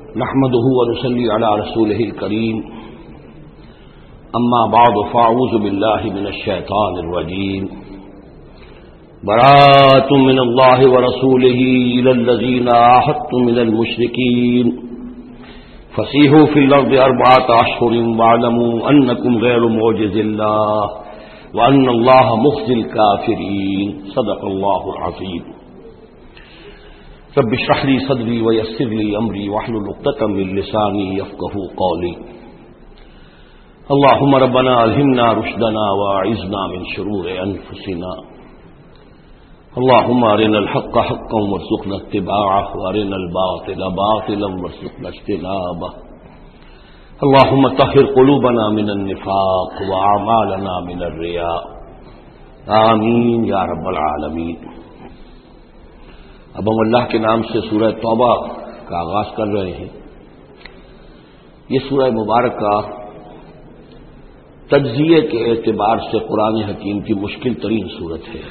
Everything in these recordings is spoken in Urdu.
نحمده ونصلي على رسوله الكريم اما بعد فاعوذ بالله من الشيطان الرجيم براءة من الله ورسوله إلى الذين عاهدتم من المشركين فسيحوا في الأرض 4 أشهر واعلموا أنكم غير معجز الله وأن الله مخزي الكافرين صدق الله العظيم رب اشرح لي صدري ويسر لي أمري واحلل عقدة من لساني يفقهوا قولي اللهم ربنا ألهمنا رشدنا وأعذنا من شرور أنفسنا اللهم أرنا الحق حقا وارزقنا اتباعه وأرنا الباطل باطلا وارزقنا اجتنابه اللهم طهر قلوبنا من النفاق وأعمالنا من الرياء آمین یا رب العالمین۔ اب ہم اللہ کے نام سے سورہ توبہ کا آغاز کر رہے ہیں۔ یہ سورہ مبارکہ تجزیے کے اعتبار سے قرآن حکیم کی مشکل ترین سورت ہے۔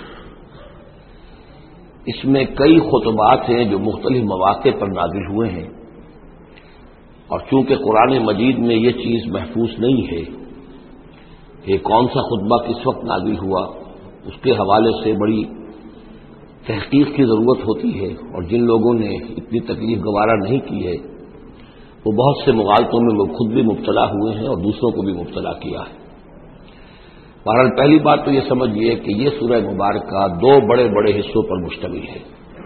اس میں کئی خطبات ہیں جو مختلف مواقع پر نازل ہوئے ہیں، اور چونکہ قرآن مجید میں یہ چیز محفوظ نہیں ہے کہ کون سا خطبہ کس وقت نازل ہوا، اس کے حوالے سے بڑی تحقیق کی ضرورت ہوتی ہے، اور جن لوگوں نے اتنی تکلیف گوارا نہیں کی ہے وہ بہت سے مغالطوں میں وہ خود بھی مبتلا ہوئے ہیں اور دوسروں کو بھی مبتلا کیا ہے۔ بہرحال پہلی بات تو یہ سمجھیے کہ یہ سورہ مبارکہ 2 بڑے بڑے حصوں پر مشتمل ہے۔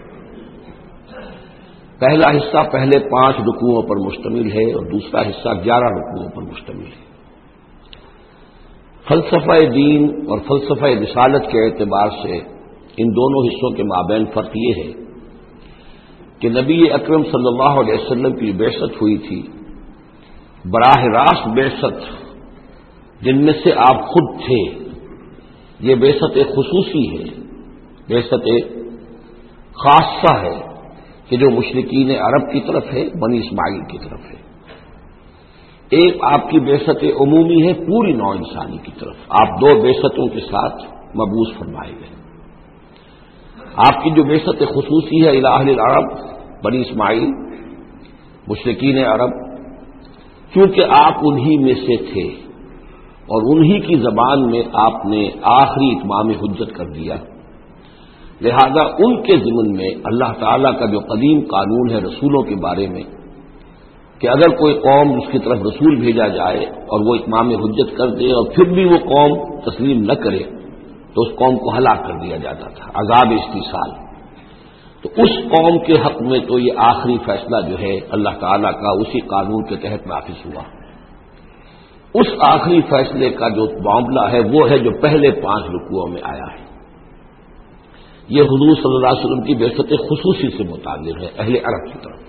پہلا حصہ پہلے 5 رکوعوں پر مشتمل ہے اور دوسرا حصہ 11 رکوعوں پر مشتمل ہے۔ فلسفہ دین اور فلسفہ رسالت کے اعتبار سے ان دونوں حصوں کے مابین فرق یہ ہے کہ نبی اکرم صلی اللہ علیہ وسلم کی بعثت ہوئی تھی، براہ راست بعثت جن میں سے آپ خود تھے، یہ بعثت خصوصی ہے، بعثت خاصہ ہے کہ جو مشرکین عرب کی طرف ہے، بنی اسماعیل کی طرف ہے۔ ایک آپ کی بعثت عمومی ہے پوری نوع انسانی کی طرف، آپ 2 بعثتوں کے ساتھ مبعوث فرمائے گئے۔ آپ کی جو بعثت خصوصی ہے الی اہل العرب، بنی اسماعیل، مشرکین عرب، چونکہ آپ انہی میں سے تھے اور انہی کی زبان میں آپ نے آخری اتمام حجت کر دیا، لہذا ان کے ضمن میں اللہ تعالیٰ کا جو قدیم قانون ہے رسولوں کے بارے میں کہ اگر کوئی قوم اس کی طرف رسول بھیجا جائے اور وہ اتمام حجت کر دے اور پھر بھی وہ قوم تسلیم نہ کرے تو اس قوم کو ہلاک کر دیا جاتا تھا، عذاب استیصال۔ تو اس قوم کے حق میں تو یہ آخری فیصلہ جو ہے اللہ تعالیٰ کا اسی قانون کے تحت نافذ ہوا۔ اس آخری فیصلے کا جو معاملہ ہے وہ ہے جو پہلے 5 رکوعوں میں آیا ہے۔ یہ حضور صلی اللہ علیہ وسلم کی بعثت خصوصی سے متعلق ہے اہل عرب کی طرف۔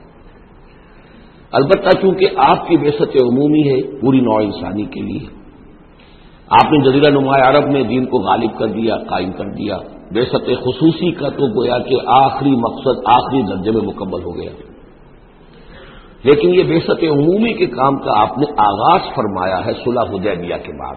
البتہ چونکہ آپ کی بعثت عمومی ہے پوری نوع انسانی کے لیے، آپ نے جزیرہ نما عرب میں دین کو غالب کر دیا، قائم کر دیا۔ بعثت خصوصی کا تو گویا کہ آخری مقصد آخری درجے میں مکمل ہو گیا، لیکن یہ بعثت عمومی کے کام کا آپ نے آغاز فرمایا ہے صلح حدیبیہ کے بعد۔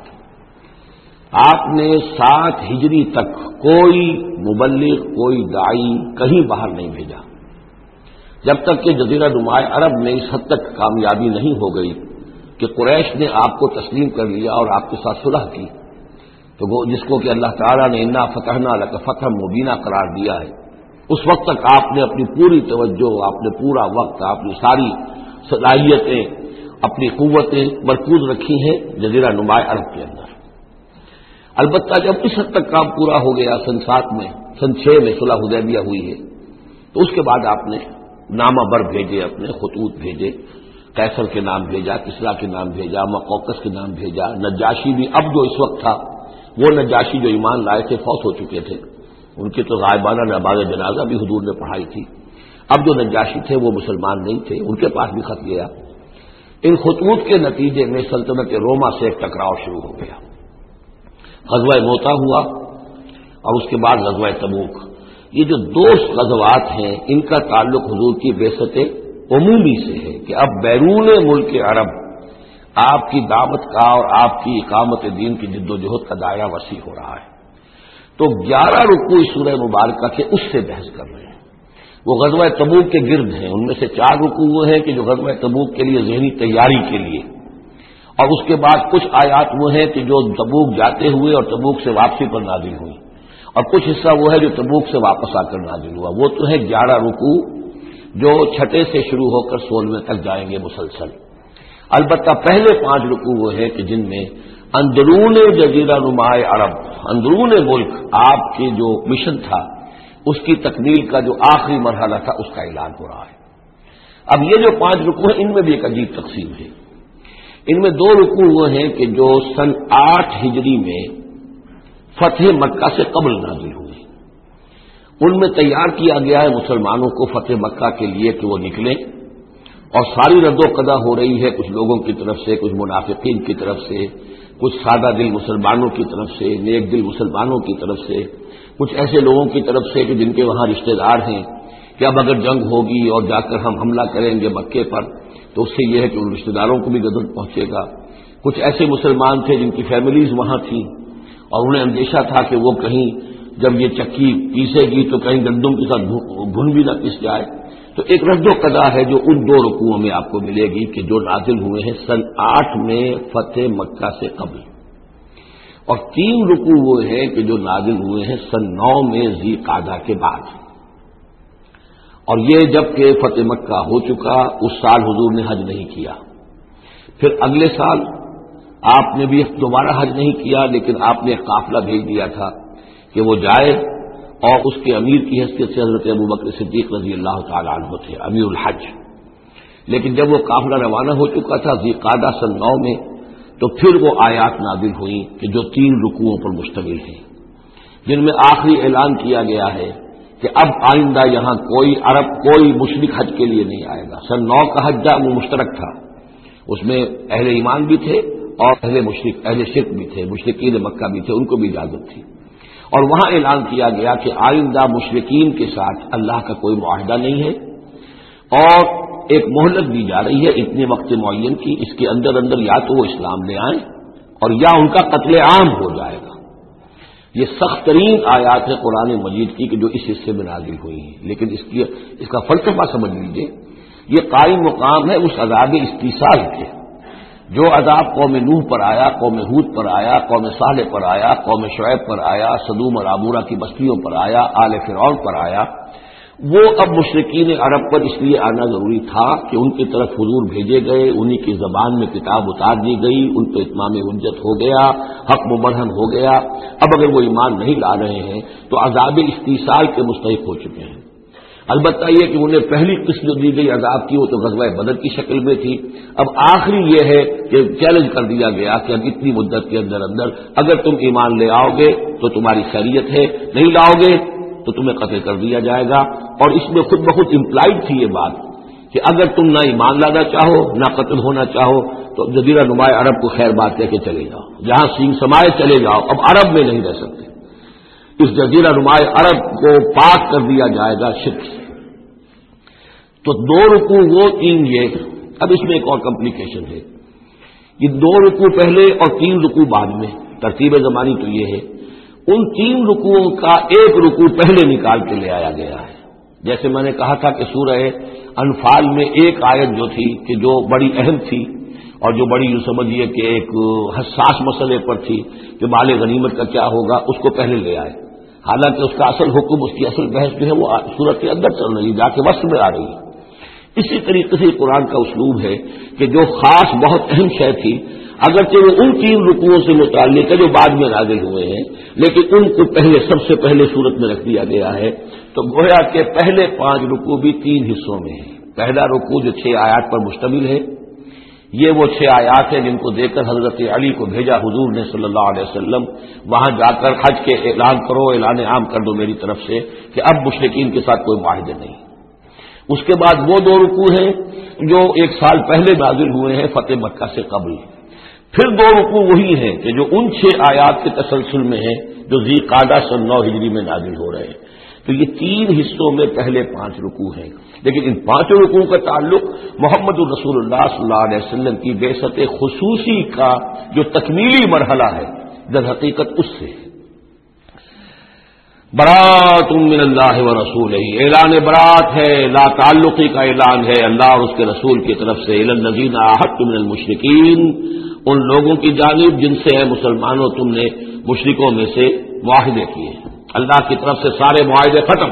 آپ نے 7 ہجری تک کوئی مبلغ، کوئی داعی کہیں باہر نہیں بھیجا، جب تک کہ جزیرہ نما عرب میں اس حد تک کامیابی نہیں ہو گئی کہ قریش نے آپ کو تسلیم کر لیا اور آپ کے ساتھ صلح کی، تو وہ جس کو کہ اللہ تعالیٰ نے انا فتحنا لک فتحا مبینا قرار دیا ہے، اس وقت تک آپ نے اپنی پوری توجہ، آپ نے پورا وقت، آپ نے ساری صلاحیتیں، اپنی قوتیں مرکوز رکھی ہیں جزیرہ نما عرب کے اندر۔ البتہ جب اس حد تک کام پورا ہو گیا سن 7 میں، سن 6 میں صلح حدیبیہ ہوئی ہے، تو اس کے بعد آپ نے نامہ بر بھیجے، اپنے خطوط بھیجے، قیصر کے نام بھیجا، کسریٰ کے نام بھیجا، مقوقس کے نام بھیجا، نجاشی بھی اب جو اس وقت تھا وہ نجاشی جو ایمان لائے تھے فوت ہو چکے تھے، ان کی تو غائبانہ نماز جنازہ بھی حضور نے پڑھائی تھی۔ اب جو نجاشی تھے وہ مسلمان نہیں تھے، ان کے پاس بھی خط گیا۔ ان خطوط کے نتیجے میں سلطنت روما سے ایک ٹکراؤ شروع ہو گیا، غزوہ موتا ہوا اور اس کے بعد غزوہ تبوک۔ یہ جو 2 غزوات ہیں ان کا تعلق حضور کی بعثت عمومی سے ہے کہ اب بیرون ملک عرب آپ کی دعوت کا اور آپ کی اقامت دین کی جد و جہد کا دائرہ وسیع ہو رہا ہے۔ تو 11 رکوع سورہ مبارکہ کے اس سے بحث کر رہے ہیں۔ وہ غزوہ تبوک کے گرد ہیں. ان میں سے 4 رکوع وہ ہیں کہ جو غزوہ تبوک کے لیے ذہنی تیاری کے لیے، اور اس کے بعد کچھ آیات وہ ہیں کہ جو تبوک جاتے ہوئے اور تبوک سے واپسی پر نازل ہوئی، اور کچھ حصہ وہ ہے جو تبوک سے واپس آ کر نازل ہوا. وہ تو ہے 11 رکوع جو 6 سے شروع ہو کر 16 تک جائیں گے مسلسل. البتہ پہلے 5 رکوع وہ ہیں کہ جن میں اندرون جزیرہ نمائے عرب، اندرون ملک آپ کے جو مشن تھا اس کی تکمیل کا جو آخری مرحلہ تھا اس کا اعلان ہو رہا ہے. اب یہ جو 5 رکوع ہیں ان میں بھی ایک عجیب تقسیم ہے. ان میں 2 رکوع وہ ہیں کہ جو سن 8 ہجری میں فتح مکہ سے قبل نازل ہوئے. ان میں تیار کیا گیا ہے مسلمانوں کو فتح مکہ کے لیے کہ وہ نکلیں، اور ساری رد و قدا ہو رہی ہے کچھ لوگوں کی طرف سے، کچھ منافقین کی طرف سے، کچھ سادہ دل مسلمانوں کی طرف سے، نیک دل مسلمانوں کی طرف سے، کچھ ایسے لوگوں کی طرف سے کہ جن کے وہاں رشتہ دار ہیں کہ اب اگر جنگ ہوگی اور جا کر ہم حملہ کریں گے مکے پر تو اس سے یہ ہے کہ ان رشتہ داروں کو بھی غضب پہنچے گا. کچھ ایسے مسلمان تھے جن کی فیملیز وہاں تھیں اور انہیں اندیشہ تھا کہ وہ کہیں جب یہ چکی پیسے گی تو کہیں گندم کے ساتھ گھن بھی نہ پس جائے. تو ایک رد و قضا ہے جو ان 2 رکوعوں میں آپ کو ملے گی کہ جو نازل ہوئے ہیں سن 8 میں فتح مکہ سے قبل، اور 3 رکوع وہ ہیں کہ جو نازل ہوئے ہیں سن 9 میں ذی قعدہ کے بعد. اور یہ جب کہ فتح مکہ ہو چکا اس سال حضور نے حج نہیں کیا. پھر اگلے سال آپ نے بھی دوبارہ حج نہیں کیا، لیکن آپ نے ایک قافلہ بھیج دیا تھا کہ وہ جائے، اور اس کے امیر کی حیثیت سے حضرت ابوبکر صدیق رضی اللہ تعالی عنہ تھے امیر الحج. لیکن جب وہ قافلہ روانہ ہو چکا تھا ذی قعدہ سن 9 میں، تو پھر وہ آیات نازل ہوئیں کہ جو 3 رکوعوں پر مشتمل ہیں، جن میں آخری اعلان کیا گیا ہے کہ اب آئندہ یہاں کوئی عرب کوئی مشرک حج کے لیے نہیں آئے گا. سن 9 کا حج وہ مشترک تھا، اس میں اہل ایمان بھی تھے اور اہل شرک بھی تھے، مشرکین مکہ بھی تھے، ان کو بھی اجازت تھی. اور وہاں اعلان کیا گیا کہ آئندہ مشرکین کے ساتھ اللہ کا کوئی معاہدہ نہیں ہے، اور ایک مہلت دی جا رہی ہے اتنے وقت معین کی، اس کے اندر اندر یا تو وہ اسلام لے آئیں اور یا ان کا قتل عام ہو جائے گا. یہ سخت ترین آیات ہے قرآن مجید کی کہ جو اس حصے میں نازل ہوئی ہیں. لیکن اس کا فلسفہ سمجھ لیجئے، یہ قائم مقام ہے اس عذاب استیصال کے جو عذاب قوم نوح پر آیا، قوم ہود پر آیا، قوم صالح پر آیا، قوم شعیب پر آیا، سدوم اور عمورہ کی بستیوں پر آیا، آل فرعون پر آیا. وہ اب مشرکین عرب پر اس لیے آنا ضروری تھا کہ ان کی طرف حضور بھیجے گئے، انہی کی زبان میں کتاب اتار دی گئی، ان پہ اتمام حجت ہو گیا، حق مبرہن ہو گیا. اب اگر وہ ایمان نہیں لا رہے ہیں تو عذاب استیصال کے مستحق ہو چکے ہیں. البتہ یہ کہ انہیں پہلی قسم جو دی گئی عذاب کی وہ تو غزوہ بدر کی شکل میں تھی. اب آخری یہ ہے کہ چیلنج کر دیا گیا کہ اب اتنی مدت کے اندر اگر تم ایمان لے آؤ گے تو تمہاری خیریت ہے، نہیں لاؤ گے تو تمہیں قتل کر دیا جائے گا. اور اس میں خود بخود امپلائڈ تھی یہ بات کہ اگر تم نہ ایمان لانا چاہو نہ قتل ہونا چاہو تو جزیرہ نمائے عرب کو خیر بات کہہ کے چلے جاؤ، جہاں سینگ سمائے چلے جاؤ، اب عرب میں نہیں رہ سکتے. اس جزیرہ نمائے عرب کو پاک کر دیا جائے گا شرک سے. تو 2 رکوع وہ 3 یہ. اب اس میں ایک اور کمپلیکیشن ہے، یہ 2 رکوع پہلے اور 3 رکوع بعد میں. ترتیب زمانی تو یہ ہے، ان 3 رکوعوں کا ایک رکوع پہلے نکال کے لے آیا گیا ہے. جیسے میں نے کہا تھا کہ سورہ انفال میں ایک آیت جو تھی کہ جو بڑی اہم تھی اور جو بڑی یوں سمجھیے کہ ایک حساس مسئلے پر تھی کہ مال غنیمت کا کیا ہوگا، اس کو پہلے لے آئے. حالانکہ اس کا اصل حکم، اس کی اصل بحث جو ہے وہ سورت کے اندر چل رہی ہے، جا کے وسط میں آ رہی ہے. اسی طریقے سے قرآن کا اسلوب ہے کہ جو خاص بہت اہم شے تھی اگرچہ وہ ان 3 رکوعوں سے متعلق ہے جو بعد میں نازل ہوئے ہیں، لیکن ان کو پہلے سب سے پہلے سورت میں رکھ دیا گیا ہے. تو گویا کہ پہلے 5 رکوع بھی 3 حصوں میں ہیں. پہلا رکوع جو 6 آیات پر مشتمل ہے، یہ وہ 6 آیات ہیں جن کو دے کر حضرت علی کو بھیجا حضور نے صلی اللہ علیہ وسلم، وہاں جا کر حج کے اعلان کرو، اعلان عام کر دو میری طرف سے کہ اب مشرکین کے ساتھ کوئی معاہدے نہیں. اس کے بعد وہ 2 رکوع ہیں جو 1 سال پہلے نازل ہوئے ہیں فتح مکہ سے قبل. پھر 2 رکوع وہی ہیں کہ جو ان 6 آیات کے تسلسل میں ہیں جو ذی قعدہ سن 9 ہجری میں نازل ہو رہے ہیں. تو یہ 3 حصوں میں پہلے 5 رکوع ہیں، لیکن ان 5 رکوع کا تعلق محمد الرسول اللہ صلی اللہ علیہ وسلم کی بعثت خصوصی کا جو تکمیلی مرحلہ ہے در حقیقت اس سے. برات من اللہ و رسولہ، اعلان برات ہے، لا تعلقی کا اعلان ہے اللہ اور اس کے رسول کی طرف سے، الی الذین عاہدتم من المشرکین، ان لوگوں کی جانب جن سے ہے مسلمانوں تم نے مشرکوں میں سے معاہدے کیے، اللہ کی طرف سے سارے معاہدے ختم۔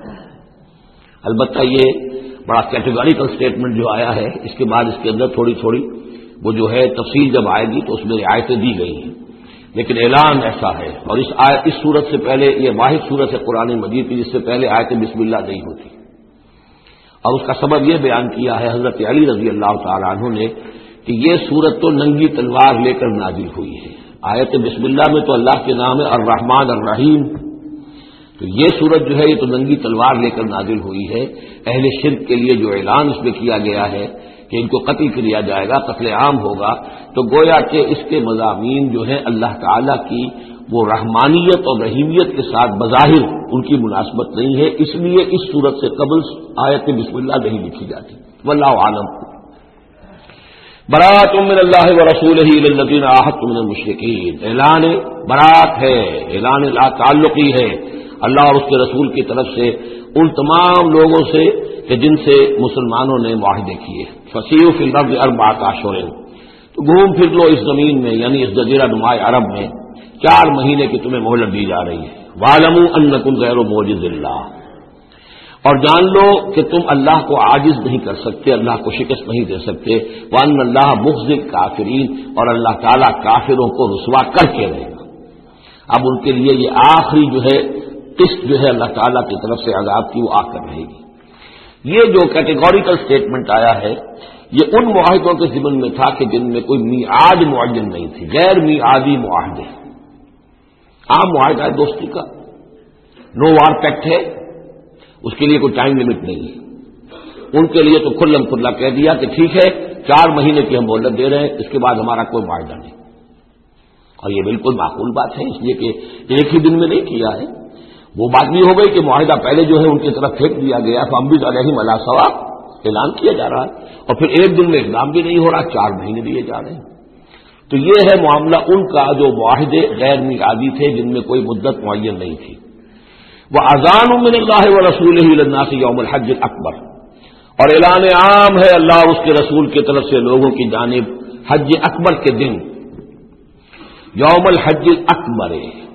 البتہ یہ بڑا کیٹیگوریکل اسٹیٹمنٹ جو آیا ہے، اس کے بعد اس کے اندر تھوڑی تھوڑی وہ جو ہے تفصیل جب آئے گی تو اس میں رعایتیں دی گئی ہیں، لیکن اعلان ایسا ہے۔ اور اس صورت سے پہلے یہ واحد صورت ہے قرآن مجید کی جس سے پہلے آیت بسم اللہ نہیں ہوتی، اور اس کا سبب یہ بیان کیا ہے حضرت علی رضی اللہ تعالی عنہ نے کہ یہ صورت تو ننگی تلوار لے کر نازل ہوئی ہے۔ آیت بسم اللہ میں تو اللہ کے نام ہے الرحمن الرحیم، تو یہ صورت جو ہے یہ تو ننگی تلوار لے کر نازل ہوئی ہے۔ اہل شرک کے لیے جو اعلان اس میں کیا گیا ہے کہ ان کو قتل کیا جائے گا، قتل عام ہوگا، تو گویا کہ اس کے مضامین جو ہیں اللہ تعالی کی وہ رحمانیت اور رحیمیت کے ساتھ بظاہر ان کی مناسبت نہیں ہے، اس لیے اس صورت سے قبل آیت بسم اللہ نہیں لکھی جاتی۔ واللہ عالم۔ برات من اللہ ورسولہ الی الذین عاہدتم من المشرکین، اعلان برات ہے، اعلان لا تعلقی ہے اللہ اور اس کے رسول کی طرف سے ان تمام لوگوں سے کہ جن سے مسلمانوں نے معاہدے کیے۔ فسیحوا فی الارض اربعۃ اشہر، تو گھوم پھر لو اس زمین میں یعنی اس جزیرہ نما عرب میں 4 مہینے کی تمہیں مہلت دی جا رہی ہے۔ واعلموا انکم غیر معجز اللہ، اور جان لو کہ تم اللہ کو عاجز نہیں کر سکتے، اللہ کو شکست نہیں دے سکتے۔ وان اللہ مخزی الکافرین، اور اللہ تعالیٰ کافروں کو رسوا کر کے رہے گا۔ اب ان کے لیے یہ آخری جو ہے قسط جو ہے اللہ تعالیٰ کی طرف سے عذاب کی وہ آ کر رہے گی۔ یہ جو کیٹیگوریکل اسٹیٹمنٹ آیا ہے یہ ان معاہدوں کے ضمن میں تھا کہ جن میں کوئی میعاد معین نہیں تھی، غیر میعادی معاہدے۔ عام معاہدہ ہے دوستی کا، نو وار پیکٹ ہے، اس کے لیے کوئی ٹائم لمٹ نہیں ہے۔ ان کے لیے تو کھلم کھلا کہہ دیا کہ ٹھیک ہے 4 مہینے کی ہم مہلت دے رہے ہیں، اس کے بعد ہمارا کوئی معاہدہ نہیں۔ اور یہ بالکل معقول بات ہے، اس لیے کہ ایک ہی دن میں نہیں کیا ہے۔ وہ بات بھی ہو گئی کہ معاہدہ پہلے جو ہے ان کی طرف پھینک دیا گیا، فامبد علیہم علی سواء اعلان کیا جا رہا ہے، اور پھر ایک دن میں اقدام بھی نہیں ہو رہا، 4 مہینے دیے جا رہے ہیں۔ تو یہ ہے معاملہ ان کا جو معاہدے غیر میعادی تھے جن میں کوئی مدت معین نہیں تھی۔ وَأَذَانٌ مِّنَ اللَّهِ وَرَسُولِهِ إِلَى النَّاسِ يَوْمَ الْحَجِّ الْأَكْبَرِ، اور اعلان عام ہے اللہ اور اس کے رسول کی طرف سے لوگوں کی جانب حج اکبر کے دن، یوم الحج الاکبر،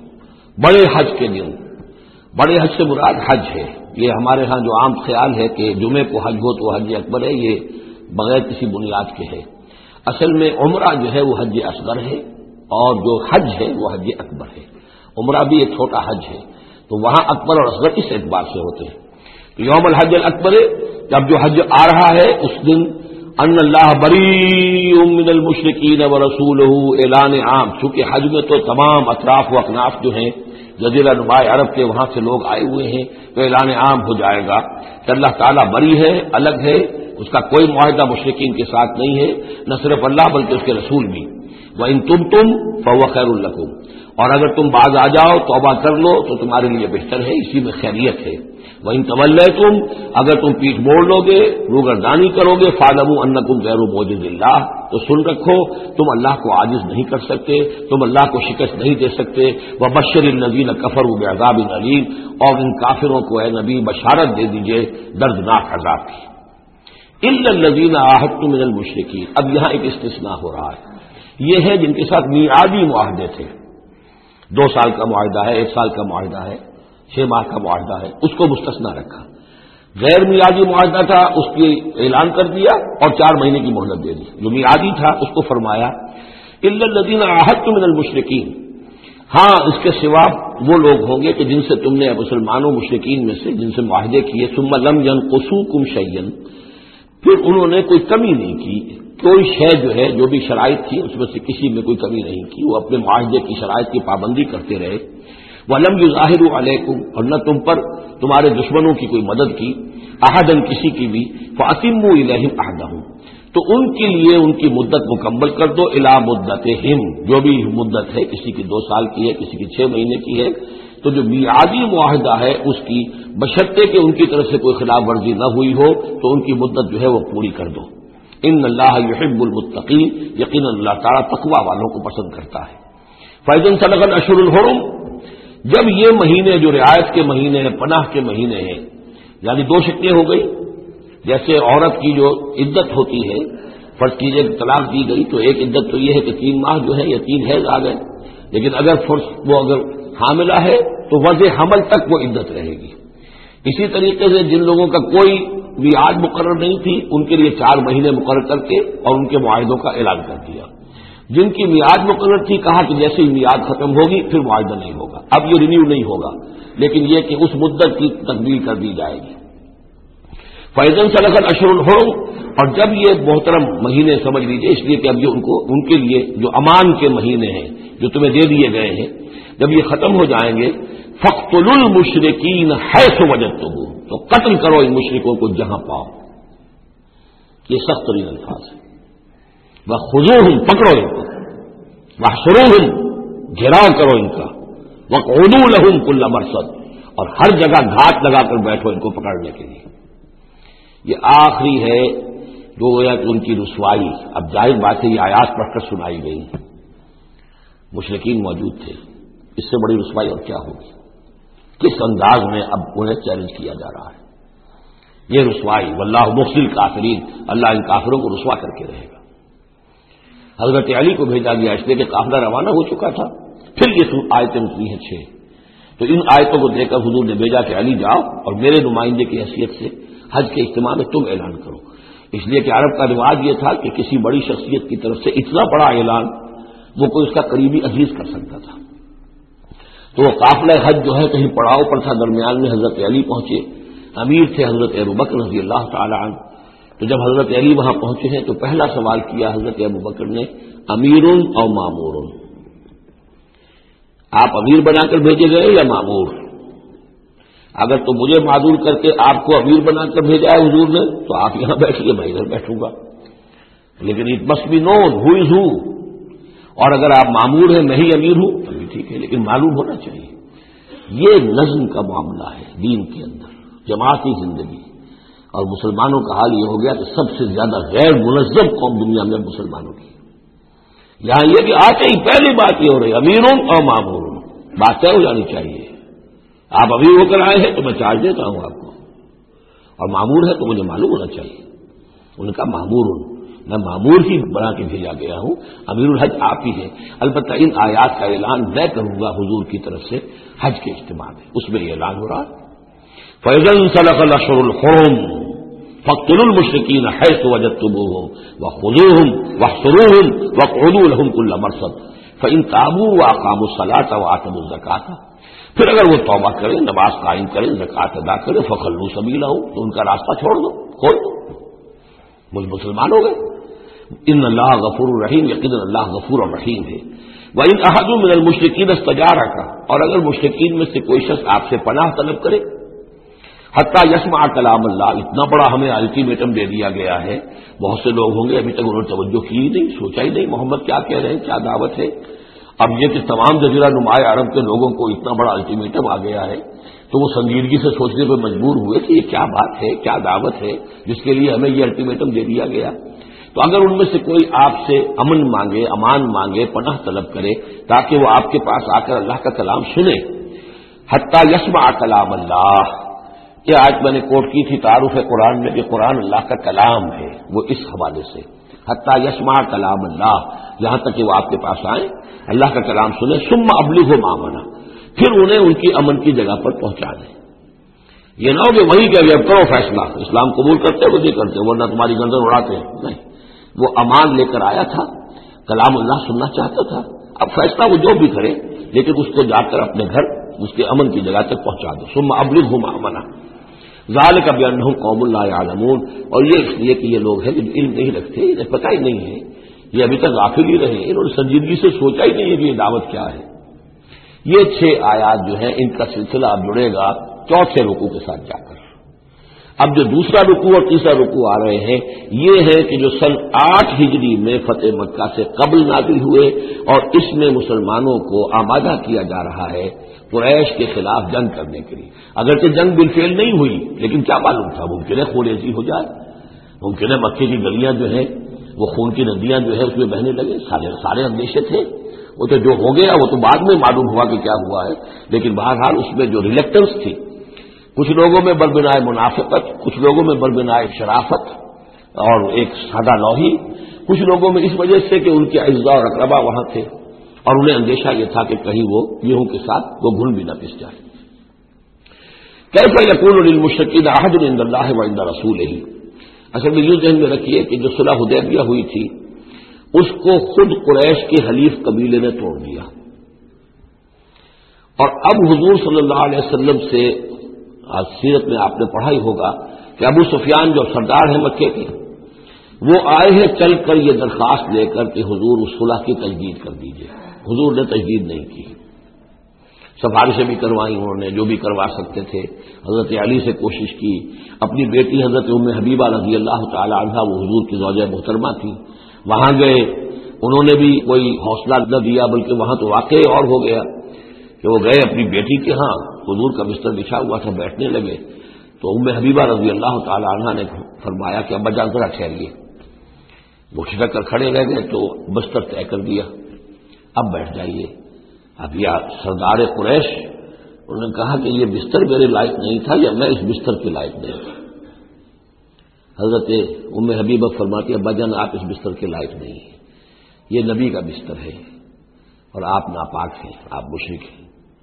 بڑے حج کے دن۔ بڑے حج سے مراد حج ہے، یہ ہمارے ہاں جو عام خیال ہے کہ جمعے کو حج ہو تو حج اکبر ہے، یہ بغیر کسی بنیاد کے ہے۔ اصل میں عمرہ جو ہے وہ حج اصغر ہے، اور جو حج ہے وہ حج اکبر ہے۔ عمرہ بھی ایک چھوٹا حج ہے، تو وہاں اکبر اور اصغر اس اعتبار سے ہوتے ہیں۔ تو یوم الحج الاکبر، جب جو حج آ رہا ہے اس دن ان اللہ بریء من المشرکین ورسولہ، اعلان عام، چونکہ حج میں تو تمام اطراف و اکناف جو ہیں جزیرہ نما عرب کے وہاں سے لوگ آئے ہوئے ہیں، تو اعلان عام ہو جائے گا کہ اللہ تعالیٰ بری ہے، الگ ہے، اس کا کوئی معاہدہ مشرکین کے ساتھ نہیں ہے، نہ صرف اللہ بلکہ اس کے رسول بھی۔ وَإِن تُبْتُمْ فَهُوَ خَيْرٌ لَكُمْ، اور اگر تم باز آ جاؤ توبہ کر لو تو تمہارے لیے بہتر ہے، اسی میں خیریت ہے۔ وَإِن تَوَلَّيْتُمْ، اگر تم پیٹھ موڑ لو گے، روگردانی کرو گے، فَاعْلَمُوا أَنَّكُمْ غَيْرُ مُعْجِزِ اللَّهِ، تو سن رکھو تم اللہ کو عاجز نہیں کر سکتے، تم اللہ کو شکست نہیں دے سکتے۔ وَبَشِّرِ الَّذِينَ كَفَرُوا بِعَذَابٍ أَلِيمٍ، اور ان کافروں کو اے نبی بشارت دے دیجئے دردناک عذاب کی۔ إِلَّا الَّذِينَ عَاهَدتُّم مِّنَ الْمُشْرِكِينَ، اب یہاں ایک استثناء ہو رہا ہے، یہ ہے جن کے ساتھ میعادی معاہدے تھے، 2 سال کا معاہدہ ہے، 1 سال کا معاہدہ ہے، 6 ماہ کا معاہدہ ہے، اس کو مستثنا رکھا۔ غیر میعادی معاہدہ تھا اس کی اعلان کر دیا اور 4 مہینے کی مہلت دے دی۔ جو میعادی تھا اس کو فرمایا الا الذین عاہدتم من المشرکین، ہاں اس کے سوا وہ لوگ ہوں گے کہ جن سے تم نے مسلمانوں مشرکین میں سے جن سے معاہدے کیے، ثم لم ينقصوکم شیئا، پھر انہوں نے کوئی کمی نہیں کی، کوئی شے جو ہے جو بھی شرائط تھی اس میں سے کسی میں کوئی کمی نہیں کی، وہ اپنے معاہدے کی شرائط کی پابندی کرتے رہے۔ وَلَمْ يُظَاهِرُوا عَلَيْكُمْ، اور نہ تم پر تمہارے دشمنوں کی کوئی مدد کی، احدن کسی کی بھی، فَأَتِمُّوا إِلَيْهِمْ عَهْدَهُمْ، تو ان کے لیے ان کی مدت مکمل کر دو، اِلَى مُدَّتِهِمْ، جو بھی مدت ہے، کسی کی 2 سال کی ہے، کسی کی 6 مہینے کی ہے، تو جو میعادی معاہدہ ہے اس کی بشرطے کہ ان کی طرف سے کوئی خلاف ورزی نہ ہوئی ہو تو ان کی مدت جو ہے وہ پوری کر دو۔ ان اللہ یحب المتقین، یقینا اللہ تعالیٰ تقوی والوں کو پسند کرتا ہے۔ فَإِذَا انْسَلَخَ الْأَشْهُرُ الْحُرُمُ، جب یہ مہینے جو رعایت کے مہینے ہیں، پناہ کے مہینے ہیں، یعنی دو شکلیں ہو گئی، جیسے عورت کی جو عدت ہوتی ہے، فرض کیجئے طلاق دی گئی تو ایک عدت تو یہ ہے کہ 3 ماہ جو ہے یا 3 حیض آ گئے، لیکن اگر حاملہ ہے تو وضع حمل تک وہ عدت رہے گی۔ اسی طریقے سے جن لوگوں کا کوئی میعاد مقرر نہیں تھی ان کے لیے 4 مہینے مقرر کر کے اور ان کے معاہدوں کا اعلان کر دیا۔ جن کی میعاد مقرر تھی کہا کہ جیسے ہی میعاد ختم ہوگی پھر معاہدہ نہیں ہوگا، اب یہ رینیو نہیں ہوگا، لیکن یہ کہ اس مدت کی تکمیل کر دی جائے گی۔ فَإِذَا انسَلَخَ الْأَشْهُرُ الْحُرُمُ، اور جب یہ محترم مہینے سمجھ لیجیے، اس لیے کہ اب یہ ان کے لیے جو امان کے مہینے ہیں جو تمہیں دے دیے گئے ہیں، جب یہ ختم ہو جائیں گے، فَاقْتُلُوا الْمُشْرِكِينَ حَيْثُ وَجَدتُّمُوهُمْ، تو قتل کرو ان مشرکوں کو جہاں پاؤ۔ یہ سخت ترین الفاظ ہے۔ وَخُذُوهُمْ، پکڑو ان کو، وَاحْصُرُوهُمْ، گھیراؤ کرو ان کا، وَاقْعُدُوا لَهُمْ كُلَّ مَرْصَدٍ، اور ہر جگہ گھات لگا کر بیٹھو ان کو پکڑنے کے لیے۔ یہ آخری ہے جو گویا کہ ان کی رسوائی، اب ظاہر بات ہے یہ آیات پڑھ کر سنائی گئی، مشرکین موجود تھے، اس سے بڑی رسوائی اور کیا ہوگی؟ کس انداز میں اب انہیں چیلنج کیا جا رہا ہے؟ یہ رسوائی، واللہ مخزی الکافرین، اللہ ان کافروں کو رسوا کر کے رہے گا۔ حضرت علی کو بھیجا گیا اس لیے کہ قافلہ روانہ ہو چکا تھا، پھر یہ آیتیں اتری ہیں 6، تو ان آیتوں کو دیکھ کر حضور نے بھیجا کہ علی جاؤ اور میرے نمائندے کی حیثیت سے حج کے اجتماع میں تم اعلان کرو، اس لیے کہ عرب کا رواج یہ تھا کہ کسی بڑی شخصیت کی طرف سے اتنا بڑا اعلان وہ کوئی اس کا قریبی عزیز کر سکتا تھا۔ تو وہ قافلہ حج جو ہے کہیں پڑاؤ پر تھا، درمیان میں حضرت علی پہنچے، امیر تھے حضرت ابوبکر رضی اللہ تعالی عنہ، تو جب حضرت علی وہاں پہنچے ہیں تو پہلا سوال کیا حضرت ابوبکر نے، امیر او مامور، آپ امیر بنا کر بھیجے گئے یا مامور؟ اگر تو مجھے معذور کر کے آپ کو امیر بنا کر بھیجا ہے حضور نے تو آپ یہاں بیٹھیے، میں ادھر بیٹھوں گا، لیکن it must be known who is who, اور اگر آپ مامور ہیں میں ہی امیر ہوں تو بھی ٹھیک ہے، لیکن معلوم ہونا چاہیے۔ یہ نظم کا معاملہ ہے دین کے اندر، جماعتی زندگی، اور مسلمانوں کا حال یہ ہو گیا کہ سب سے زیادہ غیر منظم قوم دنیا میں مسلمانوں کی، یہاں یہ کہ آتے ہی پہلی بات یہ ہو رہی امیر اور مامور، بات طے ہو جانی چاہیے، آپ امیر ہو کر آئے ہیں تو میں چارج دیتا ہوں آپ کو، اور مامور ہے تو مجھے معلوم ہونا چاہیے۔ ان کا مامور میں مامور ہی بنا کے بھیجا گیا ہوں، امیر الحج آپ ہی ہیں، البتہ ان آیات کا اعلان میں کروں گا حضور کی طرف سے حج کے اجتماع میں، اس میں یہ اعلان ہو رہا ہے۔ فَإِذَا انسَلَخَ الْأَشْهُرُ الْحُرُمُ فَاقْتُلُوا الْمُشْرِكِينَ حَيْثُ وَجَدتُّمُوهُمْ وَخُذُوهُمْ وَاحْصُرُوهُمْ وَاقْعُدُوا لَهُمْ كُلَّ مَرْصَدٍ فَإِن تَابُوا وَأَقَامُوا الصَّلَاةَ وَآتَوُا الزَّكَاةَ، پھر اگر وہ توبہ کریں، نماز قائم کریں، زکوٰۃ ادا کریں، فَخَلُّوا سَبِيلَهُمْ، تو ان کا راستہ چھوڑ دو، کھول دو، مجھ مسلمان ہو گئے۔ ان اللہ غفور الرحیم، یقیناً اللہ غفور الرحیم ہے۔ وَإِنْ أَحَدٌ مِّنَ الْمُشْرِكِينَ اسْتَجَارَكَ، اور اگر مشرکین میں سے کوئی شخص آپ سے پناہ طلب کرے، حتیٰ یسمع کلام اللہ، اتنا بڑا ہمیں الٹیمیٹم دے دیا گیا ہے، بہت سے لوگ ہوں گے ابھی تک انہوں نے توجہ کی ہی نہیں، سوچا ہی نہیں محمد کیا کہہ رہے ہیں، کیا دعوت ہے۔ اب یہ کہ تمام جزیرہ نمایاں عرب کے لوگوں کو اتنا بڑا الٹیمیٹم آ گیا ہے تو وہ سنجیدگی سے سوچنے پر مجبور ہوئے کہ یہ کیا بات ہے، کیا دعوت ہے جس کے لیے ہمیں یہ الٹیمیٹم دے دیا گیا۔ تو اگر ان میں سے کوئی آپ سے امن مانگے، امان مانگے، پناہ طلب کرے تاکہ وہ آپ کے پاس آ کر اللہ کا کلام سنے، حتیٰ یسمع کلام اللہ، یہ آج میں نے کوٹ کی تھی تعارف قرآن میں کہ قرآن اللہ کا کلام ہے، وہ اس حوالے سے حتیٰ یسمع کلام اللہ، یہاں تک کہ وہ آپ کے پاس آئیں، اللہ کا کلام سنیں، ثم ابلغہ مامنا، پھر انہیں ان کی امن کی جگہ پر پہنچا دیں۔ یہ نہ ہو کہ وہی کہ اب کرو فیصلہ، اسلام قبول کرتے ہو نہیں کرتے ورنہ تمہاری گردن اڑاتے ہیں، نہیں، وہ امان لے کر آیا تھا، کلام اللہ سننا چاہتا تھا، اب فیصلہ وہ جو بھی کرے لیکن اس کو جا کر اپنے گھر اس کے امن کی جگہ تک پہنچا دو۔ ثم ابلغہ مامنا ذالک بانہم قوم لا یعلمون، اور یہ اس لیے کہ یہ لوگ ہیں جو علم نہیں رکھتے، انہیں پتہ ہی نہیں ہے، یہ ابھی تک غافل ہی رہے، انہوں نے سنجیدگی سے سوچا ہی نہیں ہے کہ یہ دعوت کیا ہے۔ یہ 6 آیات جو ہیں ان کا سلسلہ اب جڑے گا چوتھے رکوع کے ساتھ جا کر۔ اب جو دوسرا رکوع اور تیسرا رکوع آ رہے ہیں یہ ہے کہ جو سن 8 ہجری میں فتح مکہ سے قبل نازل ہوئے، اور اس میں مسلمانوں کو آمادہ کیا جا رہا ہے قریش کے خلاف جنگ کرنے کے لیے۔ اگرچہ جنگ بالفعل نہیں ہوئی لیکن کیا معلوم تھا، ممکن ہے خون ریزی ہو جائے، ممکن ہے مکے کی گلیاں جو ہیں وہ خون کی ندیاں جو ہے اس میں بہنے لگے، سارے اندیشے تھے۔ وہ تو جو ہو گیا وہ تو بعد میں معلوم ہوا کہ کیا ہوا ہے، لیکن بہرحال اس میں جو ریلیکٹنس تھی، کچھ لوگوں میں بربنائے منافقت، کچھ لوگوں میں بربنائے شرافت اور ایک سادہ لوحی، کچھ لوگوں میں اس وجہ سے کہ ان کے اعزاء اور اقربا وہاں تھے اور انہیں اندیشہ یہ تھا کہ کہیں وہ گیہوں کے ساتھ وہ گھل بھی نہ پس جائے۔ کیف یکون للمشرکین عہد عند اللہ وعند رسولہ، اصل میں یہ ذہن میں رکھیے کہ جو صلح حدیبیہ ہوئی تھی اس کو خود قریش کے حلیف قبیلے نے توڑ دیا، اور اب حضور صلی اللہ علیہ وسلم سے سیرت میں آپ نے پڑھا ہی ہوگا کہ ابو سفیان جو سردار ہیں مکے کے، وہ آئے ہیں چل کر یہ درخواست لے کر کہ حضور اس صلح کی تجدید کر دیجیے۔ حضور نے تجدید نہیں کی، سفارشیں بھی کروائی انہوں نے جو بھی کروا سکتے تھے، حضرت علی سے کوشش کی، اپنی بیٹی حضرت ام حبیبہ رضی اللہ تعالی عنہا وہ حضور کی زوجہ محترمہ تھی، وہاں گئے، انہوں نے بھی کوئی حوصلہ نہ دیا، بلکہ وہاں تو واقعی اور ہو گیا کہ وہ گئے اپنی بیٹی کے ہاں، حضور کا بستر بچھا ہوا تھا، بیٹھنے لگے تو ام حبیبہ رضی اللہ تعالی عنہا نے فرمایا کہ ابا جان ذرا ٹھہریے، وہ کھٹک کر کھڑے رہ گئے تو بستر طے کر دیا، اب بیٹھ جائیے۔ اب یہ سردار قریش، انہوں نے کہا کہ یہ بستر میرے لائق نہیں تھا یا میں اس بستر کے لائق نہیں تھا۔ حضرت ام حبیبہ فرماتی ابا جان آپ اس بستر کے لائق نہیں ہیں، یہ نبی کا بستر ہے اور آپ ناپاک ہیں، آپ مشرک ہیں،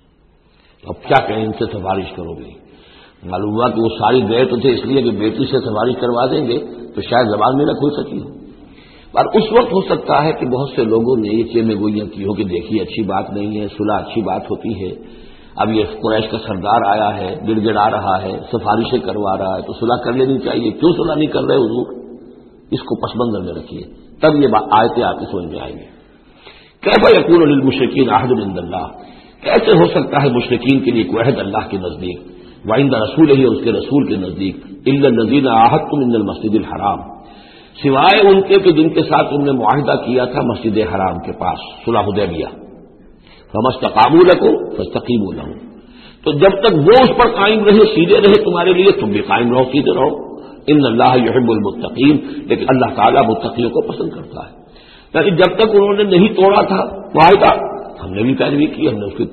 تو اب کیا کہیں، ان سے سفارش کرو گے؟ معلوم ہوا کہ وہ ساری گئے تو تھے اس لیے کہ بیٹی سے سفارش کروا دیں گے تو شاید زبان میں نہ کھل سکی ہو، پر اس وقت ہو سکتا ہے کہ بہت سے لوگوں نے یہ چیمے گوئیاں کی ہو کہ دیکھیے اچھی بات نہیں ہے، صلح اچھی بات ہوتی ہے، اب یہ قریش کا سردار آیا ہے، گڑ گڑا رہا ہے، سفارشیں کروا رہا ہے تو صلح کر لینی چاہیے، کیوں صلح نہیں کر رہے حضور؟ اس کو پس منظر میں رکھیے، تب یہ آیتیں آپ کی سمجھ میں آئیں گی۔ کیف یکون للمشرکین عہد عند اللہ، کیسے ہو سکتا ہے مشرکین کے لیے کوئی عہد اللہ کے نزدیک، وعند رسولہ اور اس کے رسول کے نزدیک، الا الذین عاہدتم من المسجد الحرام، سوائے ان کے کہ جن کے ساتھ تم نے معاہدہ کیا تھا مسجد حرام کے پاس صلح حدیبیہ، فما استقاموا لکم فاستقیموا لہم، تو جب تک وہ اس پر قائم رہے، سیدھے رہے تمہارے لیے، تم بھی قائم رہو، سیدھے رہو، ان اللہ یحب المتقین، لیکن اللہ تعالیٰ متقیوں کو پسند کرتا ہے۔ لیکن جب تک انہوں نے نہیں توڑا تھا معاہدہ، ہم نے بھی پیروی کی، ہم نے اس کی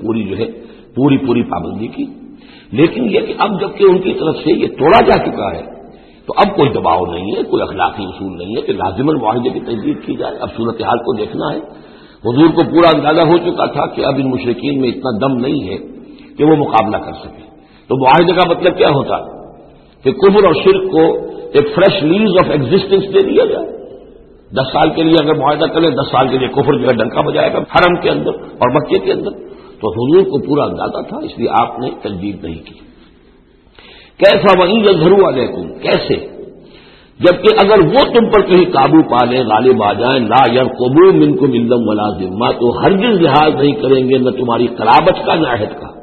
پوری پابندی کی، لیکن یہ کہ اب جب کہ ان کی طرف سے یہ توڑا جا چکا ہے تو اب کوئی دباؤ نہیں ہے، کوئی اخلاقی اصول نہیں ہے کہ لازماً معاہدے کی تجدید کی جائے۔ اب صورتحال کو دیکھنا ہے، حضور کو پورا اندازہ ہو چکا تھا کہ اب ان مشرکین میں اتنا دم نہیں ہے کہ وہ مقابلہ کر سکے، تو معاہدے کا مطلب کیا ہوتا کہ کفر اور شرک کو ایک فریش لیز آف ایگزسٹنس دے دیا جائے۔ 10 سال کے لیے اگر معاہدہ کریں، 10 سال کے لیے کفر جو ہے ڈنکا بجائے گا حرم کے اندر اور مکے کے اندر، تو حضور کو پورا اندازہ تھا، اس لیے آپ نے تجدید نہیں کی۔ کیسا وہیں یظہروا علیکم، کیسے؟ جبکہ اگر وہ تم پر کہیں قابو پا لیں، غالب آ جائیں، لا یرقبوا منکم الا ولا ذمہ، تو ہرگز لحاظ نہیں کریں گے نہ تمہاری قرابت کا نہ عہد کا۔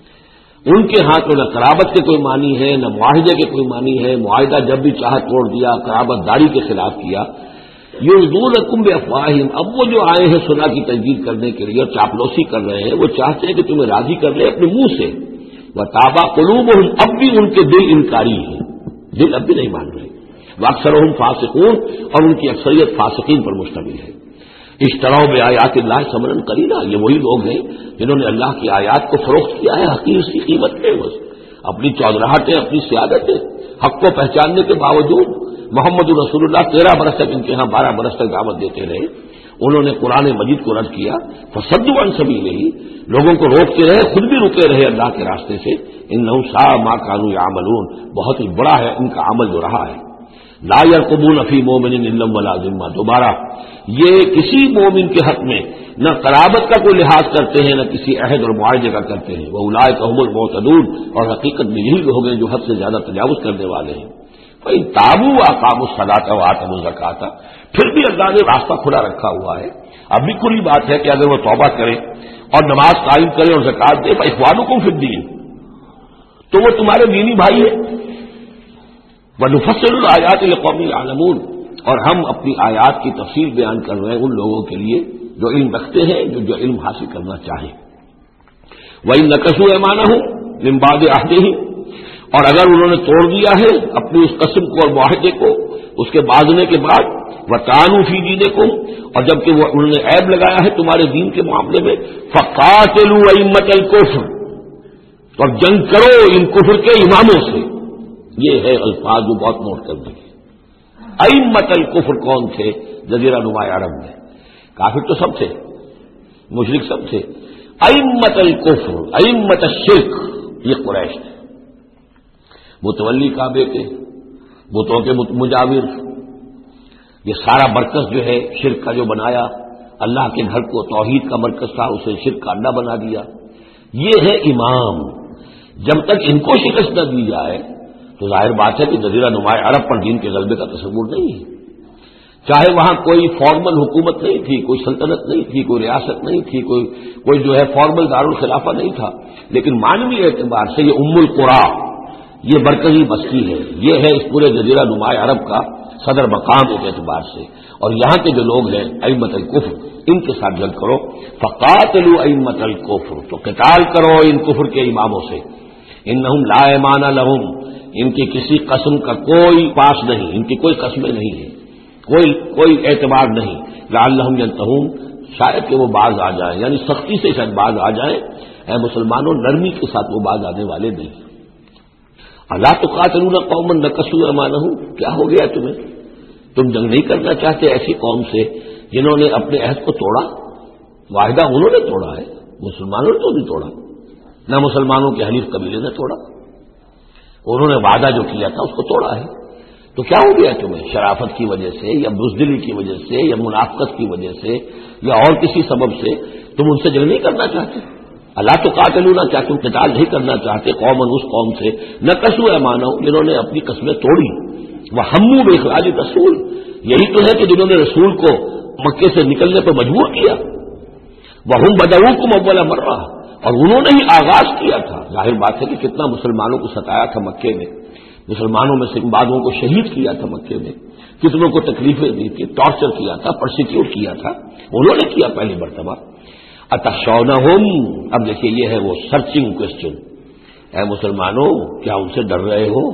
ان کے ہاں تو نہ قرابت کے کوئی معنی ہے نہ معاہدے کے کوئی معنی ہے، معاہدہ جب بھی چاہا توڑ دیا، قرابت داری کے خلاف کیا۔ یرضونکم بافواہہم، اب وہ جو آئے ہیں صلح کی تجدید کرنے کے لیے اور چاپلوسی کر رہے ہیں، وہ چاہتے ہیں کہ تمہیں راضی کر لیں اپنے منہ سے، وتابا قلوبہم، اب بھی ان کے دل انکاری ہیں، دل اب بھی نہیں مان رہے، واکثرہم فاسقون، اور ان کی اکثریت فاسقین پر مشتمل ہے۔ اشتراؤ بآیات اللہ ثمنا قلیلا، یہ وہی لوگ ہیں جنہوں نے اللہ کی آیات کو فروخت کیا ہے حقیر سی قیمت پہ، بس اپنی چودراہٹیں، اپنی سیادتیں، حق کو پہچاننے کے باوجود محمد رسول اللہ 13 برس تک ان کے ہاں 12 برس تک دعوت دیتے رہے، انہوں نے قرآن مجید کو رد کیا، فصدوا عن سبیلہ، لوگوں کو روکتے رہے، خود بھی رکے رہے اللہ کے راستے سے، انہم ساء ما كانوا يعملون، بہت ہی بڑا ہے ان کا عمل جو رہا ہے۔ لا يرقبون فی مومن الا ولا ذمہ، دوبارہ یہ کسی مومن کے حق میں نہ قرابت کا کوئی لحاظ کرتے ہیں نہ کسی عہد اور معاہدے کا کرتے ہیں، واولئک هم المعتدون، اور حقیقت میں یہی لوگ ہیں جو حد سے زیادہ تجاوز کرنے والے ہیں۔ فإن تابوا وأقاموا الصلاة وآتوا الزکاة، پھر بھی اللہ نے راستہ کھلا رکھا ہوا ہے، اب بھی کھلی بات ہے کہ اگر وہ توبہ کریں اور نماز قائم کریں اور زکات دیں، فإخوانکم فی الدین، تو وہ تمہارے دینی بھائی ہیں۔ وَنُفَصِّلُ الْآيَاتِ لِقَوْمٍ يَعْلَمُونَ، اور ہم اپنی آیات کی تفصیل بیان کر رہے ہیں ان لوگوں کے لیے جو علم رکھتے ہیں، جو علم حاصل کرنا چاہیں۔ وَإِن نَكَثُوا أَيْمَانَهُم مِّن بَعْدِ عَهْدِهِمْ، اور اگر انہوں نے توڑ دیا ہے اپنی اس قسم کو اور معاہدے کو اس کے باندھنے کے بعد، وَطَعَنُوا فِي دِينِكُمْ، اور جبکہ وہ انہوں نے عیب لگایا ہے تمہارے دین کے معاملے میں، فَقَاتِلُوا أَئِمَّةَ الْكُفْرِ، تو اب جنگ کرو ان کفر کے اماموں سے۔ یہ ہے الفاظ جو بہت نوٹ کر دیں۔ ائمۃ الکفر کون تھے جزیرہ نما عرب میں؟ کافر تو سب تھے، مشرک سب تھے۔ ائمۃ الکفر، ائمۃ الشرک، یہ قریش تھے، متولی کعبے کے، بتوں کے مجاور، یہ سارا مرکز جو ہے شرک کا جو بنایا، اللہ کے گھر کو توحید کا مرکز تھا اسے شرک کا اڈا بنا دیا۔ یہ ہے امام۔ جب تک ان کو شکست نہ دی جائے تو ظاہر بات ہے کہ جزیرہ نما عرب پر دین کے غلبے کا تصور نہیں ہے۔ چاہے وہاں کوئی فارمل حکومت نہیں تھی، کوئی سلطنت نہیں تھی، کوئی ریاست نہیں تھی، کوئی جو ہے فارمل دارالخلافہ نہیں تھا، لیکن معنوی اعتبار سے یہ ام القری، یہ مرکزی بستی ہے، یہ ہے اس پورے جزیرہ نما عرب کا صدر مقام ایک اعتبار سے۔ اور یہاں کے جو لوگ ہیں ائمۃ الکفر، ان کے ساتھ جنگ کرو۔ فقاتلوا ائمۃ الکفر، تو قتال کرو ان کفر کے اماموں سے۔ انہم لا ایمان لہم، ان کی کسی قسم کا کوئی پاس نہیں، ان کی کوئی قسمیں نہیں ہیں، کوئی اعتبار نہیں۔ لعلہم ینتہون، شاید کہ وہ باز آ جائیں، یعنی سختی سے شاید باز آ جائیں۔ اے مسلمانوں، نرمی کے ساتھ وہ باز آنے والے نہیں۔ الا تقاتلون قوما نکثوا ایمانہم، کیا ہو گیا تمہیں؟ تم جنگ نہیں کرنا چاہتے ایسی قوم سے جنہوں نے اپنے عہد کو توڑا؟ معاہدہ انہوں نے توڑا ہے، مسلمانوں نے تو نہیں توڑا، نہ مسلمانوں کے حلیف قبیلے نے توڑا، انہوں نے وعدہ جو کیا تھا اس کو توڑا ہے۔ تو کیا ہو گیا تمہیں؟ شرافت کی وجہ سے یا بزدلی کی وجہ سے یا منافقت کی وجہ سے یا اور کسی سبب سے تم ان سے جنگ نہیں کرنا چاہتے؟ اللہ تو قاتلون، کیا تم قتال نہیں کرنا چاہتے قوماً اس قوم سے نکثوا ایمانہم، جنہوں نے اپنی قسمیں توڑی، وہموا باخراج الرسول، یہی تو ہے کہ جنہوں نے رسول کو مکے سے نکلنے پر مجبور کیا، وہم بدؤکم اول مرہ، اور انہوں نے ہی آغاز کیا تھا۔ ظاہر بات ہے کہ کتنا مسلمانوں کو ستایا تھا مکے میں، مسلمانوں میں سے بعضوں کو شہید کیا تھا مکے میں، کتنوں کو تکلیفیں دی تھی، ٹارچر کیا تھا، پرسیکیوٹ کیا تھا، انہوں نے کیا پہلی مرتبہ۔ اتخشونہم، اب دیکھیے یہ ہے وہ سرچنگ کوشچن، اے مسلمانوں کیا ان سے ڈر رہے ہو؟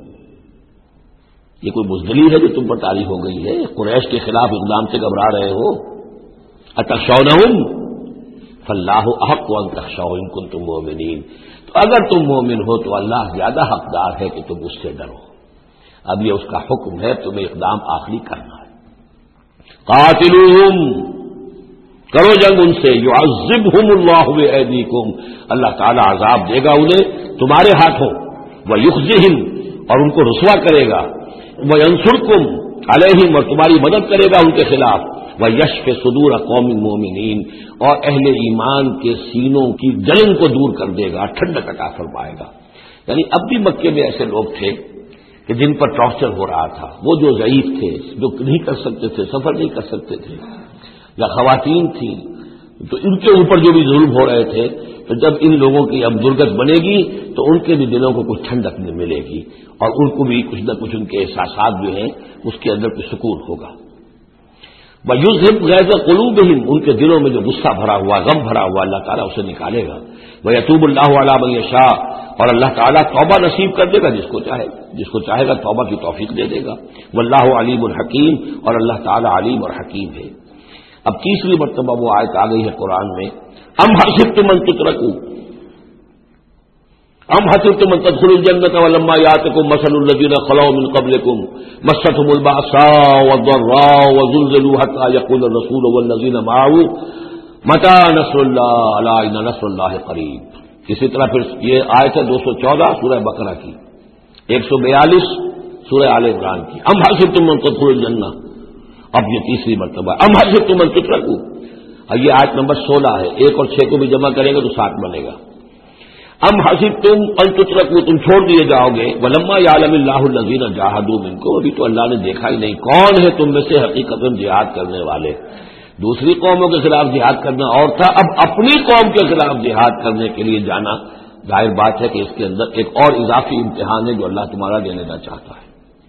یہ کوئی بزدلی ہے جو تم پر طاری ہو گئی ہے؟ قریش کے خلاف اقدام سے گھبرا رہے ہو؟ اتخشونہم فاللہ احق ان تخشوا ان کنتم مؤمنین، تو اگر تم مومن ہو تو اللہ زیادہ حقدار ہے کہ تم اس سے ڈرو۔ اب یہ اس کا حکم ہے، تمہیں اقدام آخری کرنا ہے۔ قاتلوہم، کرو جنگ ان سے، یعذبہم اللہ بایدیکم، اللہ تعالی عذاب دے گا انہیں تمہارے ہاتھوں، ویخزہم، اور ان کو رسوا کرے گا، وینصرکم علیہم، اور تمہاری مدد کرے گا ان کے خلاف، ویشف صدور قوم مومنین، اور اہل ایمان کے سینوں کی جلن کو دور کر دے گا، ٹھنڈک عطا فرمائے گا۔ یعنی اب بھی مکے میں ایسے لوگ تھے کہ جن پر ٹارچر ہو رہا تھا، وہ جو ضعیف تھے، جو نہیں کر سکتے تھے، سفر نہیں کر سکتے تھے، یا خواتین تھیں، تو ان کے اوپر جو بھی ظلم ہو رہے تھے، تو جب ان لوگوں کی اب درگت بنے گی تو ان کے بھی دلوں کو کچھ ٹھنڈک ملے گی، اور ان کو بھی کچھ نہ کچھ ان کے احساسات جو ہیں اس کے اندر کچھ سکون ہوگا۔ وَيُذْهِبْ غَيْظَ قُلُوبِهِمْ، ان کے دلوں میں جو غصہ بھرا ہوا، غم بھرا ہوا، اللہ تعالیٰ اسے نکالے گا۔ وَيَتُوبُ اللَّهُ عَلَىٰ مَن يَشَاءُ، اور اللہ تعالیٰ توبہ نصیب کر دے گا جس کو چاہے گا توبہ کی توفیق دے دے گا۔ وَاللَّهُ عَلِيمٌ حَكِيمٌ، اور اللہ تعالیٰ علیم اور حکیم ہے۔ اب تیسری مرتبہ وہ آیت آ گئی ہے قرآن میں، ام حسبتم ان تترکوا، ام حسبتم ان تدخلوا الجنة ولما يأتكم مثل الذين خلوا من قبلكم مستهم البأساء والضراء وزلزلوا حتى يقول الرسول والذين معه متى نصر الله ألا إن نصر الله قريب۔ اسی طرح پھر یہ آیت ہے 214 سورہ بقرہ کی، 142 سورہ آل عمران کی، ام حسبتم ان تدخلوا الجنة، اب یہ تیسری مرتبہ ام حسبتم ان تترکوا، اور یہ آیت نمبر 16 ہے، 1 اور 6 کو بھی جمع کریں گے تو 7 بنے گا۔ ام حسبتم ان تترکوا، تم چھوڑ دیے جاؤ گے، ولما یعلم اللہ الذین جاہدوا منکم، ابھی تو اللہ نے دیکھا ہی نہیں کون ہے تم میں سے حقیقت جہاد کرنے والے۔ دوسری قوموں کے خلاف جہاد کرنا اور تھا، اب اپنی قوم کے خلاف جہاد کرنے کے لیے جانا، ظاہر بات ہے کہ اس کے اندر ایک اور اضافی امتحان ہے جو اللہ تمہارا دینے کا چاہتا ہے۔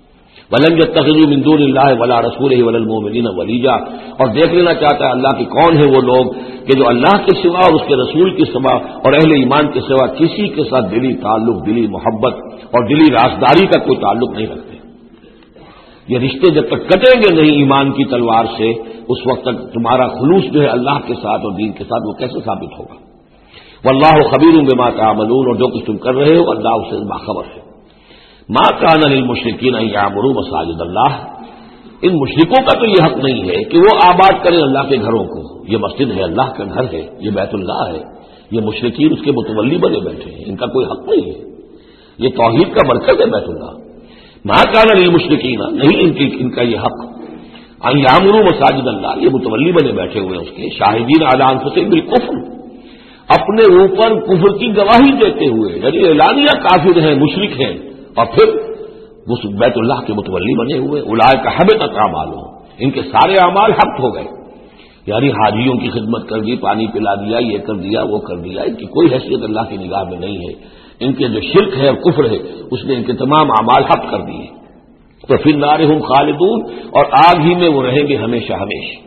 ولم يتخذوا من دون اللہ ولا رسولہ ولا المؤمنین ولیجا، اور دیکھ لینا چاہتا ہے اللہ کہ کون ہے وہ لوگ کہ جو اللہ کے سوا اور اس کے رسول کے سوا اور اہل ایمان کے سوا کسی کے ساتھ دلی تعلق، دلی محبت اور دلی رازداری کا کوئی تعلق نہیں رکھتے۔ یہ رشتے جب تک کٹیں گے نہیں ایمان کی تلوار سے، اس وقت تک تمہارا خلوص جو ہے اللہ کے ساتھ اور دین کے ساتھ وہ کیسے ثابت ہوگا؟ واللہ خبیر بما تعملون، اور جو کچھ تم کر رہے ہو اللہ اس سے باخبر ہے۔ ما کان للمشرکین ان یعمروا مساجد اللہ، ان مشرکوں کا تو یہ حق نہیں ہے کہ وہ آباد کریں اللہ کے گھروں کو۔ یہ مسجد ہے، اللہ کا گھر ہے، یہ بیت اللہ ہے، یہ مشرکین اس کے متولی بنے بیٹھے ہیں، ان کا کوئی حق نہیں ہے۔ یہ توحید کا مرکز ہے بیت اللہ۔ ما کان للمشرکین، نہیں ان کا یہ حق ان یعمروا مساجد اللہ، یہ متولی بنے بیٹھے ہوئے اس کے، شاہدین علی انفسہم بالکفر، اپنے اوپر کفر کی گواہی دیتے ہوئے، یعنی اعلانیہ کافر ہیں، مشرک ہیں، اور پھر وہ بیت اللہ کے متولی بنے ہوئے۔ اولئک حبطت اعمالہم، ان کے سارے اعمال حبط ہو گئے، یعنی حاجیوں کی خدمت کر دی، پانی پلا دیا، یہ کر دیا، وہ کر دیا، ان کی کوئی حیثیت اللہ کی نگاہ میں نہیں ہے۔ ان کے جو شرک ہے اور کفر ہے اس نے ان کے تمام اعمال حبط کر دیے۔ تو فی النار ہم خالدون، اور آگ ہی میں وہ رہیں گے ہمیشہ ہمیشہ۔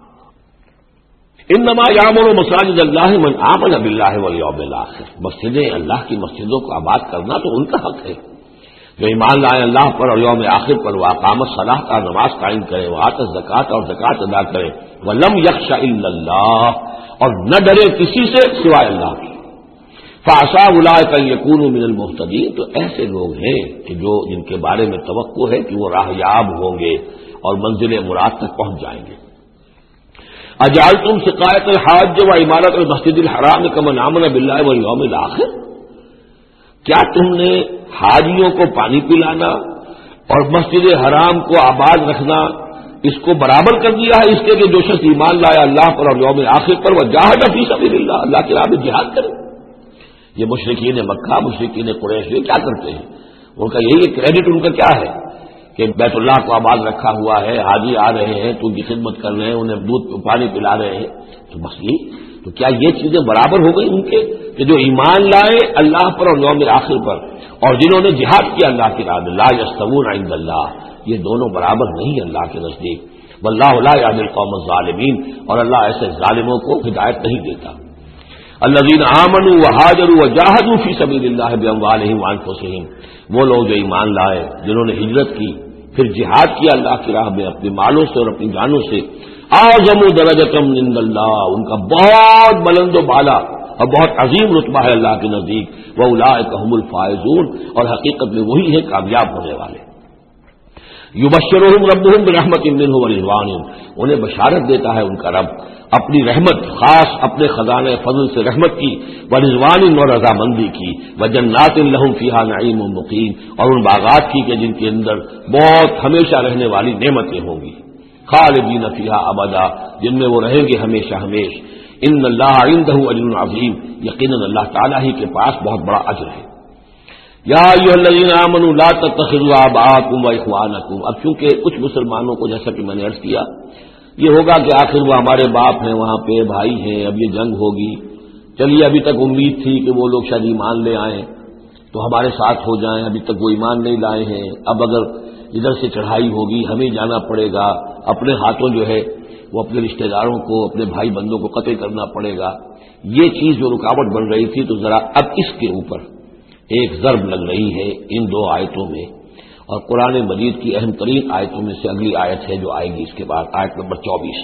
انما یعمر مساجد اللہ من آمن باللہ والیوم الآخر، مسجدیں اللہ کی مسجدوں کو آباد کرنا تو ان کا حق ہے جو ایمان لائے اللہ پر اور یوم آخر پر، وہ اقام الصلاۃ کا نماز قائم کرے، وہ آت الزکوٰۃ اور زکوٰۃ ادا کرے، ولم یخش الا اللہ، اور نہ ڈرے کسی سے سوائے اللہ کی۔ فعسى اولئک ان یکونوا من المہتدین، تو ایسے لوگ ہیں کہ جو جن کے بارے میں توقع ہے کہ وہ راہ یاب ہوں گے اور منزل مراد تک پہنچ جائیں گے۔ اجعلتم سقایۃ الحاج و عمارۃ المسجد الحرام کمن آمن باللہ والیوم الآخر، کیا تم نے حاجیوں کو پانی پلانا اور مسجد حرام کو آباد رکھنا اس کو برابر کر دیا ہے اس کے کہ جو شخص ایمان لایا اللہ پر اور یوم آخر پر، وہ جاہد فی سبیل اللہ، اللہ کی راہ میں جہاد کرے؟ یہ مشرکین مکہ، مشرکین قریش یہ کیا کرتے ہیں؟ ان کا یہی کریڈٹ ان کا کیا ہے کہ بیت اللہ کو آباد رکھا ہوا ہے، حاجی آ رہے ہیں تو ان کی خدمت کر رہے ہیں، انہیں دودھ پانی پلا رہے ہیں، تو بس یہ تو کیا یہ چیزیں برابر ہو گئی ان کے کہ جو ایمان لائے اللہ پر اور یوم آخر پر اور جنہوں نے جہاد کیا اللہ کی راہ میں؟ لا یستوون عند اللہ، یہ دونوں برابر نہیں اللہ کے نزدیک۔ واللہ لا یہدی القوم الظالمین، اور اللہ ایسے ظالموں کو ہدایت نہیں دیتا۔ الذین آمنوا وہاجروا وجاہدوا فی سبیل اللہ باموالہم وانفسہم، وہ لوگ جو ایمان لائے، جنہوں نے ہجرت کی پھر جہاد کیا اللہ کی راہ میں اپنے مالوں سے اور اپنی جانوں سے، اعظم درجۃ عند اللہ، ان کا بہت بلند و بالا اور بہت عظیم رتبہ ہے اللہ کے نزدیک۔ واولئک هم الفائزون، اور حقیقت میں وہی ہے کامیاب ہونے والے۔ یبشرهم ربهم برحمۃ منہ ورضوان، انہیں بشارت دیتا ہے ان کا رب اپنی رحمت، خاص اپنے خزانہ فضل سے رحمت کی، ورضوان اور رضامندی کی، وجنات لهم فیہا نعیم مقیم، اور ان باغات کی کہ جن کے اندر بہت ہمیشہ رہنے والی نعمتیں ہوں گی، خالدین فیہا ابدا، جن میں وہ رہیں گے ہمیشہ ہمیشہ۔ ان اللہ عندہ اجر عظیم، یقیناً اللہ تعالیٰ ہی کے پاس بہت بڑا اجر ہے۔ یا ایھا الذین آمنوا لا تتخذوا آباءکم واخوانکم، اب چونکہ کچھ مسلمانوں کو جیسا کہ میں نے عرض کیا یہ ہوگا کہ آخر وہ ہمارے باپ ہیں، وہاں پہ بھائی ہیں، اب یہ جنگ ہوگی، چلیے ابھی تک امید تھی کہ وہ لوگ شاید ایمان لے آئیں تو ہمارے ساتھ ہو جائیں، ابھی تک وہ ایمان نہیں لائے ہیں، اب اگر ادھر سے چڑھائی ہوگی ہمیں جانا پڑے گا، اپنے ہاتھوں جو ہے وہ اپنے رشتہ داروں کو، اپنے بھائی بندوں کو قتل کرنا پڑے گا، یہ چیز جو رکاوٹ بن رہی تھی، تو ذرا اب اس کے اوپر ایک ضرب لگ رہی ہے ان دو آیتوں میں، اور قرآن مجید کی اہم ترین آیتوں میں سے اگلی آیت ہے جو آئے گی اس کے بعد، آیت نمبر 24۔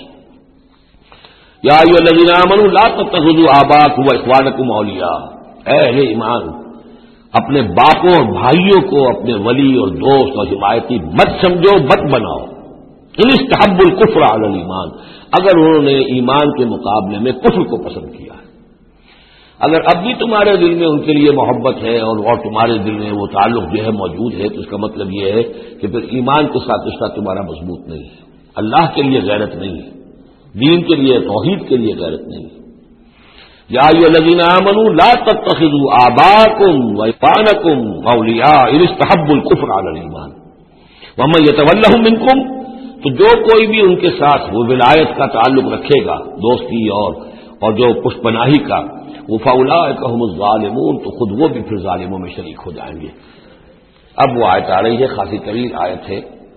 یا ایھا الذین آمنوا لا تتخذوا آباءکم واخوانکم اولیاء، اے اہل ایمان اپنے باپوں اور بھائیوں کو اپنے ولی اور دوست اور حمایتی مت سمجھو، مت بناؤ۔ ان استحبوا الکفر علی الایمان، اگر انہوں نے ایمان کے مقابلے میں کفر کو پسند کیا ہے، اگر اب بھی تمہارے دل میں ان کے لیے محبت ہے اور تمہارے دل میں وہ تعلق جو ہے موجود ہے، تو اس کا مطلب یہ ہے کہ پھر ایمان کے ساتھ رشتہ تمہارا مضبوط نہیں ہے، اللہ کے لیے غیرت نہیں ہے، دین کے لیے، توحید کے لیے غیرت نہیں ہے۔ یا ایھا الذین آمنوا لا تتخذوا آباءکم واخوانکم اولیاء ان استحبوا الکفر علی الایمان ومن یتولہم منکم، تو جو کوئی بھی ان کے ساتھ وہ ولایت کا تعلق رکھے گا، دوستی اور جو پشت پناہی کا، وہ فاولئک ھم الظالمون، تو خود وہ بھی پھر ظالموں میں شریک ہو جائیں گے۔ اب وہ آیت آ رہی ہے، خاصی طویل آیت ہے،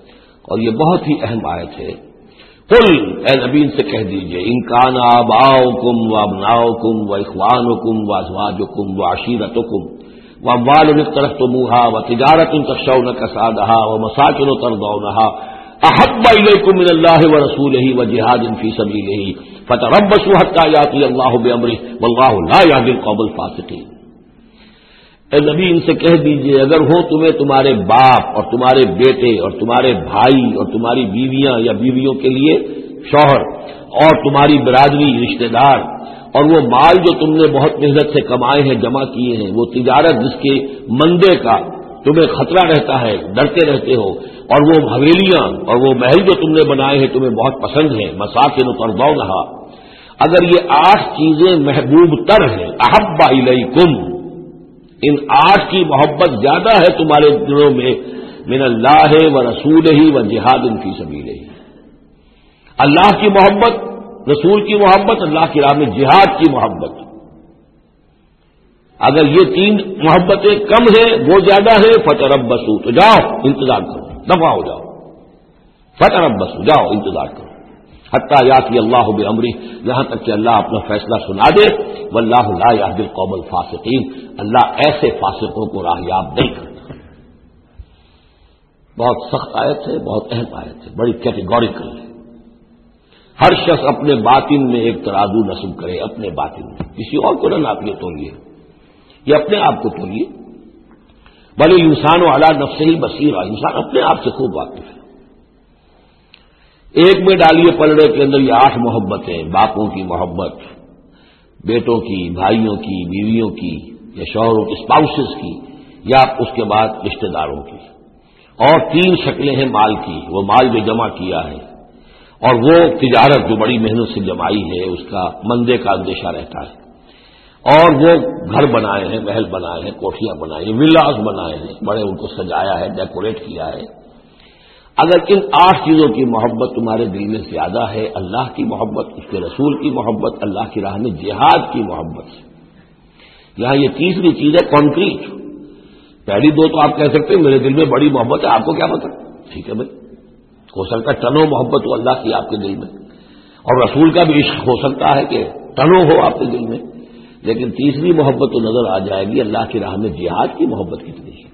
اور یہ بہت ہی اہم آیت ہے. قل اے نبی ان سے کہہ دیجئے ان کان آباؤکم وابناؤکم واخوانکم وازواجکم وعشیرتکم واموال اقترفتموها وتجارة تخشون کسادها ومساکن ترضونها احب الیکم من اللہ ورسولہ وجہاد فی سبیلہ فتربصوا حتی یأتی اللہ بامرہ واللہ لا یہدی القوم الفاسقین. اے نبی ان سے کہہ دیجئے اگر ہو تمہیں تمہارے باپ اور تمہارے بیٹے اور تمہارے بھائی اور تمہاری بیویاں یا بیویوں کے لیے شوہر اور تمہاری برادری رشتہ دار اور وہ مال جو تم نے بہت محنت سے کمائے ہیں جمع کیے ہیں وہ تجارت جس کے مندے کا تمہیں خطرہ رہتا ہے ڈرتے رہتے ہو اور وہ حویلیاں اور وہ محل جو تم نے بنائے ہیں تمہیں بہت پسند ہیں مساکن ترضونھا اگر یہ 8 چیزیں محبوب تر ہیں احب الیکم ان 8 کی محبت زیادہ ہے تمہارے دلوں میں من اللہ و رسولہ و جہاد فی سبیلہ اللہ کی محبت رسول کی محبت اللہ کی راہ میں جہاد کی محبت. اگر یہ 3 محبتیں کم ہیں وہ زیادہ ہیں فتربصوا تو جاؤ انتظار کرو دفع ہو جاؤ فتربصوا جاؤ انتظار کرو حتی یاتی اللہ بامرہ یہاں تک کہ اللہ اپنا فیصلہ سنا دے واللہ لا یہدی القوم الفاسقین اللہ ایسے فاسقوں کو راہیاب نہیں کرتا. بہت سخت آیت ہے بہت اہم آیت ہے بڑی کیٹیگوریکل ہے. ہر شخص اپنے باطن میں ایک ترازو نصب کرے اپنے باطن میں کسی اور کو نہ ناپیے تولیے یہ اپنے آپ کو تولیے بل الانسان علی نفسہ بصیرہ انسان اپنے آپ سے خوب واقف ہے. ایک میں ڈالیے پلڑے کے اندر یہ 8 محبتیں باپوں کی محبت بیٹوں کی بھائیوں کی بیویوں کی یا شوہروں کی اسپاؤسز کی یا اس کے بعد رشتہ داروں کی اور 3 شکلیں ہیں مال کی وہ مال جو جمع کیا ہے اور وہ تجارت جو بڑی محنت سے جمائی ہے اس کا مندے کا اندیشہ رہتا ہے اور وہ گھر بنائے ہیں محل بنائے ہیں کوٹھیاں بنائی ہیں ولاز بنائے ہیں بڑے ان کو سجایا ہے ڈیکوریٹ کیا ہے. اگر ان 8 چیزوں کی محبت تمہارے دل میں زیادہ ہے اللہ کی محبت اس کے رسول کی محبت اللہ کی راہ میں جہاد کی محبت سے یہاں یہ تیسری چیز ہے کانکریٹ. پہلی 2 تو آپ کہہ سکتے ہیں میرے دل میں بڑی محبت ہے آپ کو کیا پتا ٹھیک ہے بھائی ہو سکتا ہے ٹنوں محبت ہو اللہ کی آپ کے دل میں اور رسول کا بھی عشق ہو سکتا ہے کہ ٹنوں ہو آپ کے دل میں لیکن تیسری محبت تو نظر آ جائے گی اللہ کی راہ میں جہاد کی محبت کتنی ہے.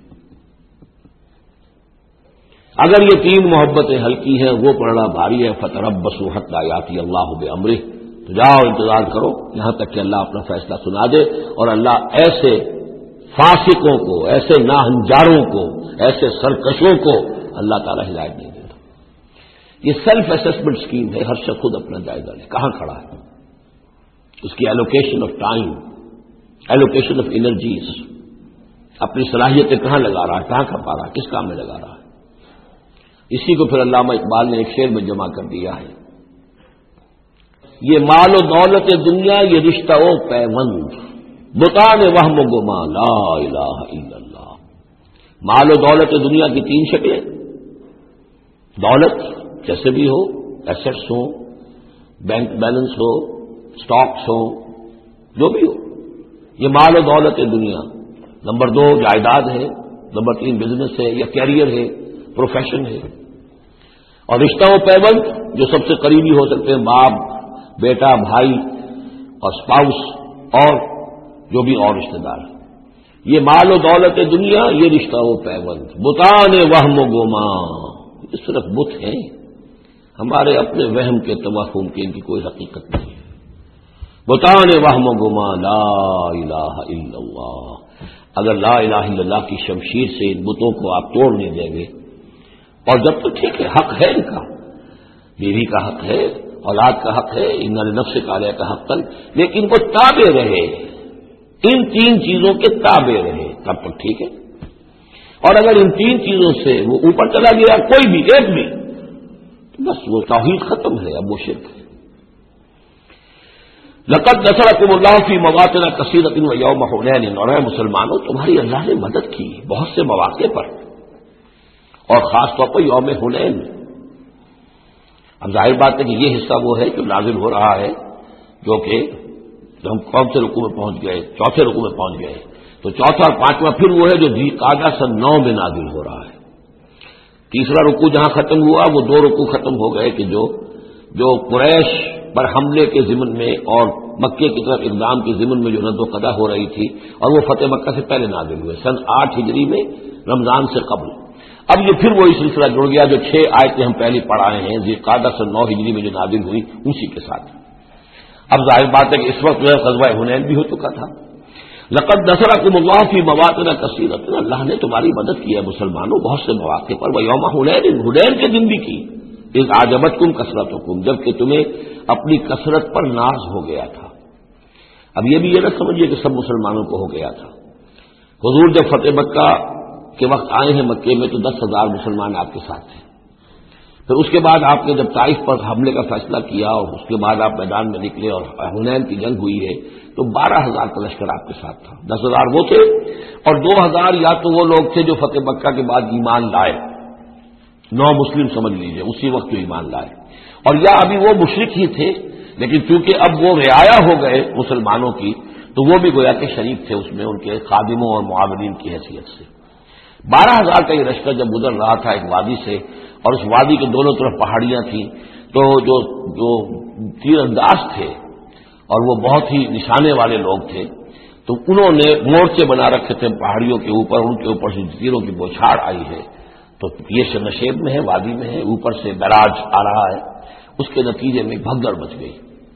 اگر یہ 3 محبتیں ہلکی ہیں وہ پڑھنا بھاری ہے فتربصوا حتی یاتی اللہ بامرہ تو جاؤ انتظار کرو یہاں تک کہ اللہ اپنا فیصلہ سنا دے اور اللہ ایسے فاسقوں کو ایسے ناہنجاروں کو ایسے سرکشوں کو اللہ تعالی ہدایت نہیں دیتا. یہ سیلف اسسمنٹ اسکیم ہے ہر شخص خود اپنا جائزہ لے کہاں کھڑا ہے اس کی allocation of time allocation of energies اپنی صلاحیتیں کہاں لگا رہا ہے کہاں کھپا رہا ہے کس کام میں لگا رہا ہے. اسی کو پھر علامہ اقبال نے ایک شعر میں جمع کر دیا ہے یہ مال و دولت دنیا یہ رشتہ و پیوند بتانے وہم و گما لا الہ الا اللہ. مال و دولت دنیا کی 3 شکلیں دولت جیسے بھی ہو ایسٹس ہو بینک بیلنس ہو سٹاکس ہو جو بھی ہو یہ مال و دولت دنیا. نمبر 2 جائیداد ہے نمبر 3 بزنس ہے یا کیریئر ہے پروفیشن ہے اور رشتہ و پیوند جو سب سے قریبی ہو سکتے ہیں باپ بیٹا بھائی اور اسپاؤس اور جو بھی اور رشتہ دار یہ مال و دولت دنیا یہ رشتہ و پیوند بتانے وہم و گما یہ صرف بت ہیں ہمارے اپنے وہم کے توہم کے ان کی کوئی حقیقت نہیں ہے. بتانے وہم و گما لا الہ الا اللہ. اگر لا الہ الا اللہ کی شمشیر سے ان بتوں کو آپ توڑ نہیں دیں گے اور جب تو ٹھیک ہے حق ہے ان کا بیوی کا حق ہے اولاد کا حق ہے ان نفس علیہ کا حق لیکن وہ تابع رہے ان 3 چیزوں کے تابع رہے تب تک ٹھیک ہے. اور اگر ان 3 چیزوں سے وہ اوپر چلا گیا کوئی بھی ایک بھی تو بس وہ توحید ختم ہے اب وہ شرک ہے. لقد نصرکم اللہ فی مواطن کثیرۃ و یوم حنین اور اے مسلمانوں تمہاری اللہ نے مدد کی بہت سے مواقع پر اور خاص طور پر یوم حنین. اب ظاہر بات ہے کہ یہ حصہ وہ ہے جو نازل ہو رہا ہے جو کہ ہم کون سے رکوع میں پہنچ گئے 4تھے رکوع میں پہنچ گئے تو 4تھا اور 5واں پھر وہ ہے جو ذی قعدہ سن 9 میں نازل ہو رہا ہے. تیسرا رکوع جہاں ختم ہوا وہ 2 رکوع ختم ہو گئے کہ جو قریش پر حملے کے ضمن میں اور مکے کی طرف اقدام کے ضمن میں جو رد و قدا ہو رہی تھی، اور وہ فتح مکہ سے پہلے نازل ہوئے سن 8 ہجری میں، رمضان سے قبل۔ اب یہ پھر وہی سلسلہ جڑ گیا جو 6 آیتیں ہم پہلے پڑھائے ہیں ذی القعدہ سن 9 ہجری میں جو نازل ہوئی اسی کے ساتھ۔ اب ظاہر بات ہے کہ اس وقت جو ہے غزوہ حنین بھی ہو چکا تھا۔ لقد نصرکم اللہ فی مواطن کثیرۃ، اللہ نے تمہاری مدد کی ہے مسلمانوں بہت سے مواقع پر، ویوم حنین، حنین کے دن بھی کی، اذ اعجبتکم کثرتکم، جبکہ تمہیں اپنی کثرت پر ناز ہو گیا تھا۔ اب یہ بھی یہ نہ سمجھیے کہ سب مسلمانوں کو ہو گیا تھا۔ حضور جب فتح مکہ کے وقت آئے ہیں مکے میں تو 10,000 مسلمان آپ کے ساتھ تھے۔ پھر اس کے بعد آپ نے جب طائف پر حملے کا فیصلہ کیا اور اس کے بعد آپ میدان میں نکلے اور حنین کی جنگ ہوئی ہے تو 12,000 کا لشکر آپ کے ساتھ تھا۔ 10,000 وہ تھے اور 2,000 یا تو وہ لوگ تھے جو فتح مکہ کے بعد ایمان لائے، نو مسلم سمجھ لیجئے اسی وقت جو ایمان لائے، اور یا ابھی وہ مشرک ہی تھے لیکن چونکہ اب وہ رعایا ہو گئے مسلمانوں کی تو وہ بھی گویا کہ شریک تھے اس میں ان کے خادموں اور معاونین کی حیثیت سے۔ 12,000 کا یہ لشکر جب گزر رہا تھا ایک وادی سے، اور اس وادی کے دونوں طرف پہاڑیاں تھیں، تو جو تیر انداز تھے اور وہ بہت ہی نشانے والے لوگ تھے تو انہوں نے مورچے بنا رکھے تھے پہاڑیوں کے اوپر، ان کے اوپر سے تیروں کی بوچھاڑ آئی ہے، تو یہ نشیب میں ہے، وادی میں ہے، اوپر سے براج آ رہا ہے، اس کے نتیجے میں بھگدڑ مچ گئی۔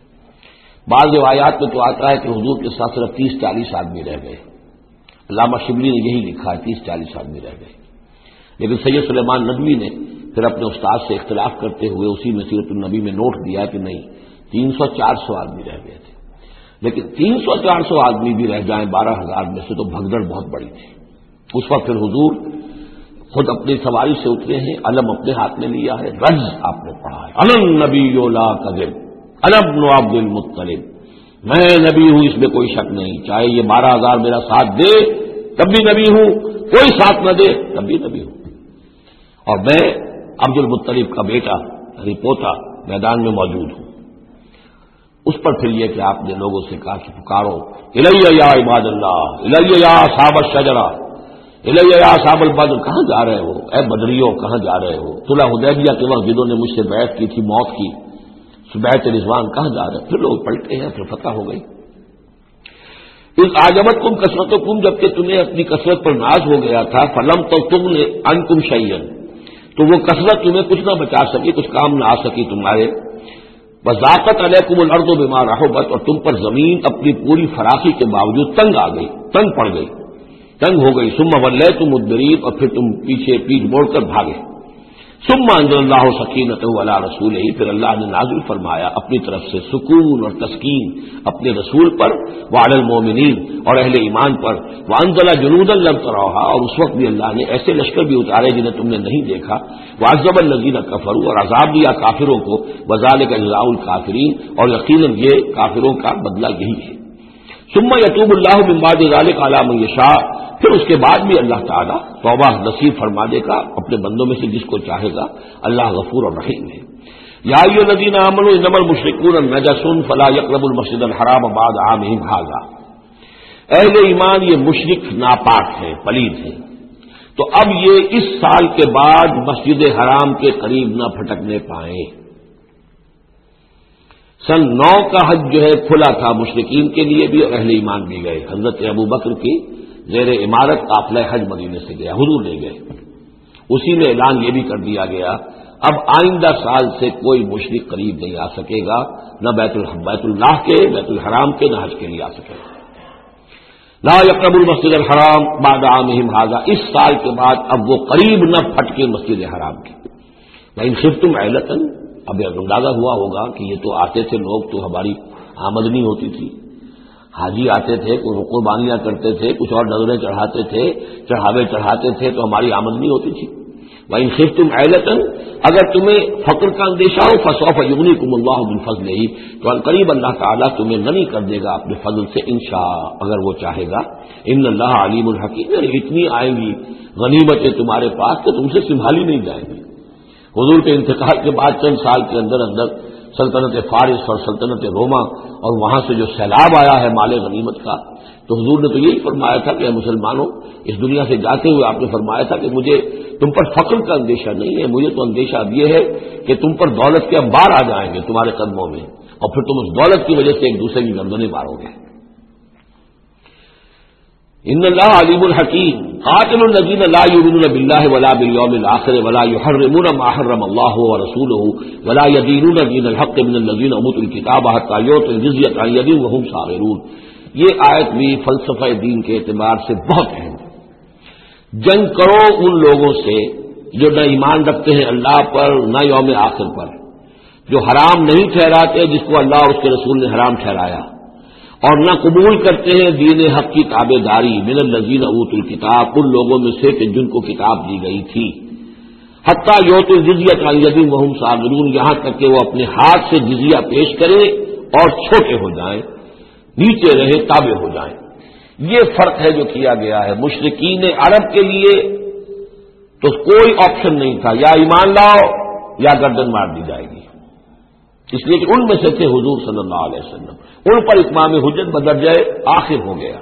بعض روایات میں تو آتا ہے کہ حضور کے ساتھ صرف 30-40 آدمی رہ گئے، علامہ شبلی نے یہی لکھا ہے 30-40 آدمی رہ گئے، لیکن سید سلیمان ندوی نے پھر اپنے استاد سے اختلاف کرتے ہوئے اسی میں سیرت النبی میں نوٹ دیا کہ نہیں 300-400 آدمی رہ گئے تھے، لیکن 300-400 آدمی بھی رہ جائیں 12,000 میں سے تو بھگدڑ بہت بڑی تھی۔ اس وقت پھر حضور خود اپنی سواری سے اترے ہیں، علم اپنے ہاتھ میں لیا ہے، رج آپ نے پڑھا ہے، انا النبی لا کذب انا ابن عبد المطلب، میں نبی ہوں اس میں کوئی شک نہیں، چاہے یہ 12,000 میرا ساتھ دے تب بھی نبی ہوں، کوئی ساتھ نہ دے تب بھی نبی ہوں، اور میں عبد المطلب کا بیٹا یعنی پوتا میدان میں موجود ہوں۔ اس پر پھر یہ کہ آپ نے لوگوں سے کہا کہ پکارو الیہ یا عباد اللہ، الیہ یا اصحاب الشجرہ، الیہ یا اصحاب البدر، کہاں جا رہے ہو اے بدریوں، کہاں جا رہے ہو؟ صلح حدیبیہ کے وقت جنہوں نے مجھ سے بیعت کی تھی موت کی، بیعت رضوان، کہاں جا رہے؟ پھر لوگ پلٹے ہیں، پھر فتح ہو گئی۔ اس اعجبتکم کثرتکم، جبکہ تمہیں اپنی کثرت پر ناز ہو گیا تھا، فلم تغن عنکم شیئا، تو وہ کثرت تمہیں کچھ نہ بچا سکی، کچھ کام نہ آ سکی تمہارے، وضاقت علیکم الارض بما رحبت، اور تم پر زمین اپنی پوری فراخی کے باوجود تنگ آ گئی، تنگ پڑ گئی، تنگ ہو گئی، ثم ولیتم مدبرین، اور پھر تم پیچھے پیٹ موڑ کر بھاگے، ثم انزل اللہ سکینتہ علی رسولہ، پھر اللہ نے نازل فرمایا اپنی طرف سے سکون اور تسکین اپنے رسول پر، وعلی المومنین، اور اہل ایمان پر، وانزل جنودا لم تروها، اور اس وقت بھی اللہ نے ایسے لشکر بھی اتارے جنہیں تم نے نہیں دیکھا، وعذب الذین کفروا، اور عذاب دیا کافروں کو، وذلک جزاء الکافرین، اور یقیناً یہ کافروں کا بدلہ یہی ہے۔ ثم یتوب اللہ من بعد ذلک علی من یشاء، پھر اس کے بعد بھی اللہ تعالیٰ توبہ نصیب فرما دے گا اپنے بندوں میں سے جس کو چاہے گا، اللہ غفور اور رحیم ہے۔ یا ایھا الذین آمنوا انما المشرکون نجس فلا یقربوا المسجد الحرام بعد عامهم ھذا، اہل ایمان یہ مشرک ناپاک ہیں، پلید ہیں، تو اب یہ اس سال کے بعد مسجد حرام کے قریب نہ پھٹکنے پائیں۔ سن 9 کا حج جو ہے کھلا تھا مشرکین کے لیے بھی اور اہل ایمان بھی گئے، حضرت ابوبکر کی زیر عمارت قافلہ حج مدینے سے گیا، حضور لے گئے، اسی میں اعلان یہ بھی کر دیا گیا اب آئندہ سال سے کوئی مشرک قریب نہیں آ سکے گا، نہ بیت اللہ کے، بیت الحرام کے، نہ حج کے لیے آ سکے گا۔ لا یقربوا المسجد الحرام بعد عامهم ھذا، اس سال کے بعد اب وہ قریب نہ پھٹکے مسجد حرام کے۔ وَإِنْ خِفْتُمْ عَيْلَةً، اب اندازہ ہوا ہوگا کہ یہ تو آتے تھے لوگ تو ہماری آمدنی ہوتی تھی، حاجی آتے تھے، کوئی قربانیاں کرتے تھے، کچھ اور نظریں چڑھاتے تھے، چڑھاوے چڑھاتے تھے تو ہماری آمدنی ہوتی تھی۔ وَإِنْ خِفْتُمْ عَيْلَةً، اگر تمہیں فقر کا اندیشہ ہو، فَسَوْفَ يُغْنِيكُمُ اللَّهُ مِنْ فَضْلِهِ، تو قریب اللہ تعالیٰ تمہیں غنی کر دے گا اپنے فضل سے انشاء، اگر وہ چاہے گا۔ ان اللہ علیم الحکیم، اتنی آئیں گی غنیمتیں تمہارے پاس کہ تم سے سنبھالی نہیں جائیں گی۔ حضور کے انتقال کے بعد چند سال کے اندر اندر سلطنت فارس اور سلطنت روما اور وہاں سے جو سیلاب آیا ہے مال غنیمت کا، تو حضور نے تو یہی فرمایا تھا کہ اے مسلمانوں، اس دنیا سے جاتے ہوئے آپ نے فرمایا تھا کہ مجھے تم پر فقر کا اندیشہ نہیں ہے، مجھے تو اندیشہ اب یہ ہے کہ تم پر دولت کے انبار آ جائیں گے تمہارے قدموں میں، اور پھر تم اس دولت کی وجہ سے ایک دوسرے کی گردنیں مارو گے۔ ان اللہ علیم الحکیم قاتل الذین لا یؤمنون باللہ ولا بالیوم الآخر ولا یحرمون ما حرم اللہ ورسولہ ولا یدینون دین الحق من الذین اوتوا الکتاب حتی یؤتوا الجزیۃ عن ید وہم صاغرون۔ یہ آیت بھی فلسفہ دین کے اعتبار سے بہت اہم ہے۔ جنگ کرو ان لوگوں سے جو نہ ایمان رکھتے ہیں اللہ پر نہ یوم آخر پر، جو حرام نہیں ٹھہراتے جس کو اللہ اور اس کے رسول نے حرام ٹھہرایا، اور نہ قبول کرتے ہیں دین حق کی تابع داری من الذین اوتوا الکتاب، ان لوگوں میں سے کہ جن کو کتاب دی گئی تھی، حتی یؤتوا الجزیۃ عن ید وہم صاغرون، یہاں تک کہ وہ اپنے ہاتھ سے جزیہ پیش کریں اور چھوٹے ہو جائیں، نیچے رہے، تابع ہو جائیں۔ یہ فرق ہے جو کیا گیا ہے۔ مشرکین عرب کے لیے تو کوئی آپشن نہیں تھا، یا ایمان لاؤ یا گردن مار دی جائے گی، اس لیے کہ ان میں سے تھے حضور صلی اللہ علیہ وسلم، ان پر اتمام حجت بدرجہ آخر ہو گیا۔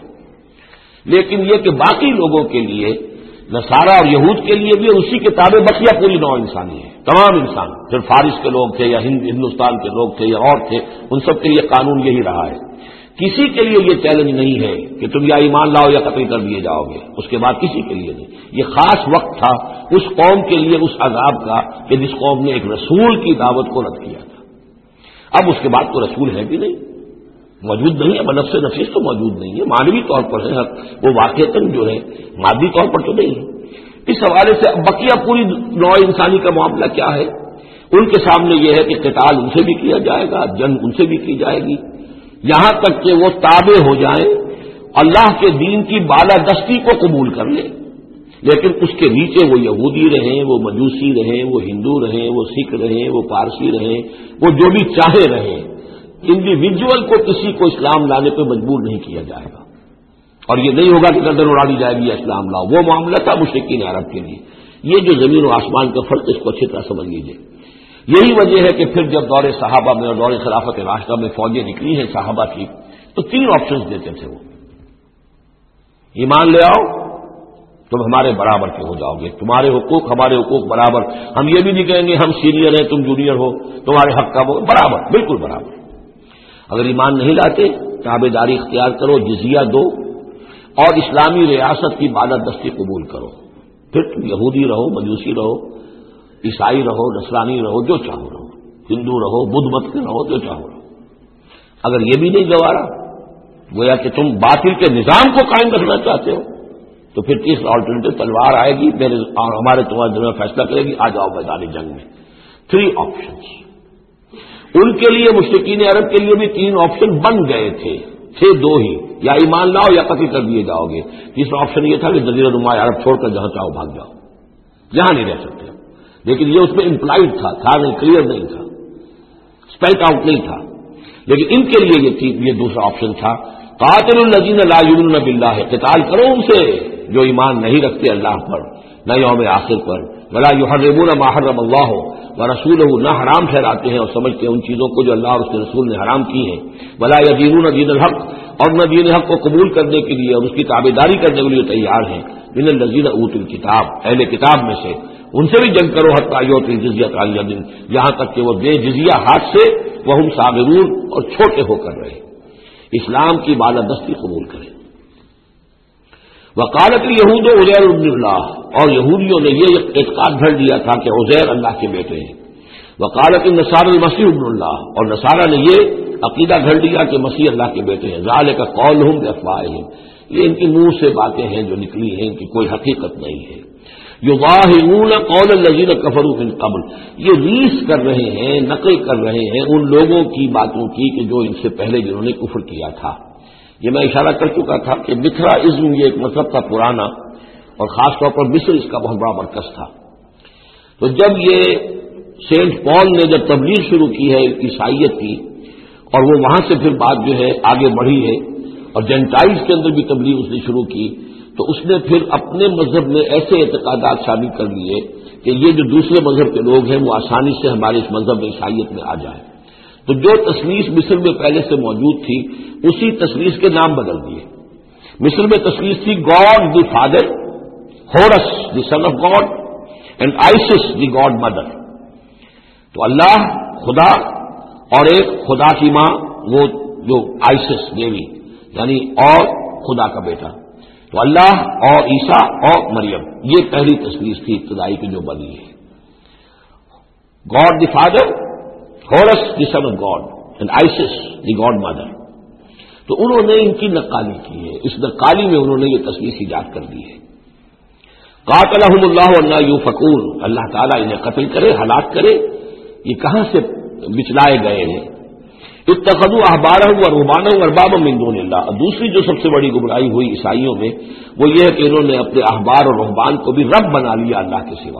لیکن یہ کہ باقی لوگوں کے لیے، نصارہ اور یہود کے لیے بھی اسی کتابیں بقیہ پوری نوع انسانی ہے، تمام انسان، پھر فارس کے لوگ تھے یا ہندوستان کے لوگ تھے یا اور تھے، ان سب کے لیے قانون یہی رہا ہے۔ کسی کے لیے یہ چیلنج نہیں ہے کہ تم یا ایمان لاؤ یا قتل کر دیے جاؤ گے، اس کے بعد کسی کے لیے نہیں۔ یہ خاص وقت تھا اس قوم کے لیے اس عذاب کا کہ جس قوم نے ایک رسول کی دعوت کو رد کیا تھا۔ اب اس کے بعد تو رسول ہے بھی نہیں، موجود نہیں ہے، بنفس نفیس تو موجود نہیں ہے، معنوی طور پر ہے، وہ واقعتاً جو ہے مادی طور پر تو نہیں ہے۔ اس حوالے سے بقیہ پوری نوع انسانی کا معاملہ کیا ہے؟ ان کے سامنے یہ ہے کہ قتال ان سے بھی کیا جائے گا، جنگ ان سے بھی کی جائے گی، یہاں تک کہ وہ تابع ہو جائیں، اللہ کے دین کی بالادستی کو قبول کر لیں، لیکن اس کے نیچے وہ یہودی رہیں، وہ مجوسی رہیں، وہ ہندو رہیں، وہ سکھ رہیں، وہ پارسی رہیں، وہ جو بھی چاہے رہیں، انڈیویجول کو کسی کو اسلام لانے پہ مجبور نہیں کیا جائے گا، اور یہ نہیں ہوگا کہ گردن اڑا دی جائے گی یا اسلام لاؤ۔ وہ معاملہ تھا مشرکین عرب کے لیے۔ یہ جو زمین و آسمان کا فرق، اس کو اچھی طرح سمجھ لیجیے۔ یہی وجہ ہے کہ پھر جب دور صحابہ میں اور دور خلافت راشدہ میں فوجیں نکلی ہیں صحابہ کی، تو 3 آپشنز دیتے تھے وہ، ایمان لے آؤ تم ہمارے برابر کے ہو جاؤ گے، تمہارے حقوق ہمارے حقوق برابر، ہم یہ بھی نہیں کہیں گے ہم سینئر ہیں تم جونیئر ہو، تمہارے حق کا برابر، بالکل برابر۔ اگر ایمان نہیں لاتے تابع داری اختیار کرو، جزیہ دو، اور اسلامی ریاست کی بالادستی قبول کرو، پھر تم یہودی رہو، مجوسی رہو، عیسائی رہو، نصرانی رہو، جو چاہو رہو، ہندو رہو، بدھ مت کے رہو، جو چاہو رہو۔ اگر یہ بھی نہیں گوارا، گویا کہ تم باطل کے نظام کو قائم رکھنا چاہتے ہو، تو پھر تیسرا آلٹرنیٹو تلوار آئے گی، ہمارے تمہارے دل میں فیصلہ کرے گی، آ جاؤ میدان جنگ میں۔ 3 آپشنز ان کے لیے، مشرکین عرب کے لیے بھی 3 آپشن بن گئے تھے 2 ہی، یا ایمان لاؤ یا قتل کر دیے جاؤ گے۔ تیسرا آپشن یہ تھا کہ جزیرہ نما عرب چھوڑ کر جہاں چاہو بھاگ جاؤ، یہاں نہیں رہ سکتے، لیکن یہ اس میں امپلائڈ تھا نہیں، کلیئر نہیں تھا، اسپیلٹ آؤٹ نہیں تھا، لیکن ان کے لیے یہ دوسرا آپشن تھا، قاتل الذین لا یؤمنون باللہ، قتال کرو ان سے جو ایمان نہیں رکھتے اللہ پر نہ یوم آخر پر، ولا یحرمون ما حرم اللہ ورسولہ، نہ حرام ٹھہراتے ہیں اور سمجھتے ہیں ان چیزوں کو جو اللہ اور اس کے رسول نے حرام کی ہیں، ولا یدینون دین الحق، اور نہ دین حق کو قبول کرنے کے لیے اور اس کی تابعداری کرنے کے لیے تیار ہیں، من الذین اوتوا الکتاب، اہل کتاب میں سے، ان سے بھی جنگ کرو حتی یؤتوا الجزیۃ عن ید، یہاں تک کہ وہ دے جزیہ ہاتھ سے، وہم صاغرون، اور چھوٹے ہو کر رہے، اسلام کی بالادستی قبول کریں۔ وقالت الیہود عزیر ابن اللہ، اور یہودیوں نے یہ اعتقاد گھڑ دیا تھا کہ عزیر اللہ کے بیٹے ہیں۔ وقالت النصارى المسیح ابن اللہ، اور نصارہ نے یہ عقیدہ گھڑ دیا کہ مسیح اللہ کے بیٹے ہیں۔ ذالک قولہم بافواہہم، یہ ان کی منہ سے باتیں ہیں جو نکلی ہیں، ان کی کوئی حقیقت نہیں ہے۔ یظاہرون قول الذین کفروا من قبل، یہ ریس کر رہے ہیں، نقل کر رہے ہیں ان لوگوں کی باتوں کی کہ جو ان سے پہلے جنہوں نے کفر کیا تھا۔ یہ میں اشارہ کر چکا تھا کہ متھرائزم یہ ایک مذہب تھا پرانا، اور خاص طور پر مصر اس کا بہت بڑا مرکز تھا۔ تو جب یہ سینٹ پال نے جب تبلیغ شروع کی ہے عیسائیت کی، اور وہ وہاں سے پھر بات جو ہے آگے بڑھی ہے، اور جینٹائلز کے اندر بھی تبلیغ اس نے شروع کی، تو اس نے پھر اپنے مذہب میں ایسے اعتقادات شامل کر لیے کہ یہ جو دوسرے مذہب کے لوگ ہیں وہ آسانی سے ہمارے اس مذہب عیسائیت میں آ جائیں۔ تو جو تصویر مصر میں پہلے سے موجود تھی، اسی تصویر کے نام بدل دیے۔ مصر میں تصویر تھی God the father, Horus the son of God, and Isis the God mother. تو اللہ خدا اور ایک خدا کی ماں وہ جو آئسس دیوی یعنی اور خدا کا بیٹا. تو اللہ اور عیسیٰ اور مریم یہ پہلی تصویر تھی ابتدائی کی جو بنی ہے. God the father, Horus the son of God, and Isis the God mother. تو انہوں نے ان کی نقالی کی ہے. اس نقالی میں انہوں نے یہ تصویر ایجاد کر دی ہے. قاتلہم اللہ انا یؤفکون, اللہ تعالیٰ انہیں قتل کرے, ہلاک کرے. یہ کہاں سے بچلائے گئے ہیں. اتخذوا احبارهم ورهبانهم اربابا من دون اللہ. دوسری جو سب سے بڑی گمراہی ہوئی عیسائیوں میں وہ یہ ہے کہ انہوں نے اپنے احبار اور رہبان کو بھی رب بنا لیا اللہ کے سوا.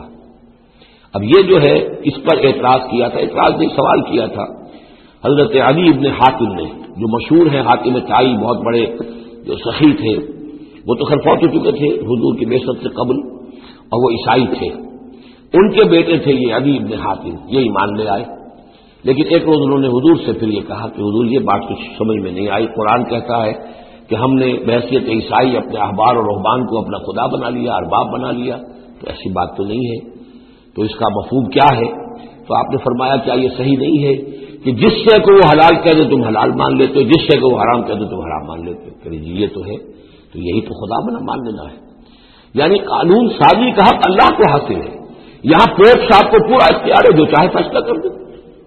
اب یہ جو ہے اس پر اعتراض کیا تھا, اعتراض نہیں سوال کیا تھا حضرت علی ابن حاتم نے, جو مشہور ہیں حاتم طائی, بہت بڑے جو سخی تھے. وہ تو خیر فوت ہو چکے تھے حضور کی بعثت سے قبل, اور وہ عیسائی تھے. ان کے بیٹے تھے یہ علی ابن حاتم, یہ ایمان لے آئے. لیکن ایک روز انہوں نے حضور سے پھر یہ کہا کہ حضور یہ بات کچھ سمجھ میں نہیں آئی. قرآن کہتا ہے کہ ہم نے بحیثیت عیسائی اپنے احبار اور رہبان کو اپنا خدا بنا لیا, ارباب بنا لیا. تو ایسی بات تو نہیں ہے. تو اس کا مفہوم کیا ہے؟ تو آپ نے فرمایا کیا یہ صحیح نہیں ہے کہ جس شے کو وہ حلال کہہ دے تم حلال مان لیتے ہو, جس شے کو وہ حرام کہہ دے تم حرام مان لیتے ہو. کہ جی یہ تو ہے, تو یہی تو خدا بنا مان لینا ہے. یعنی قانون سازی کا حق اللہ کو حاصل ہے. یہاں پوپ صاحب کو پورا اختیار ہے, جو چاہے فیصلہ کر دے.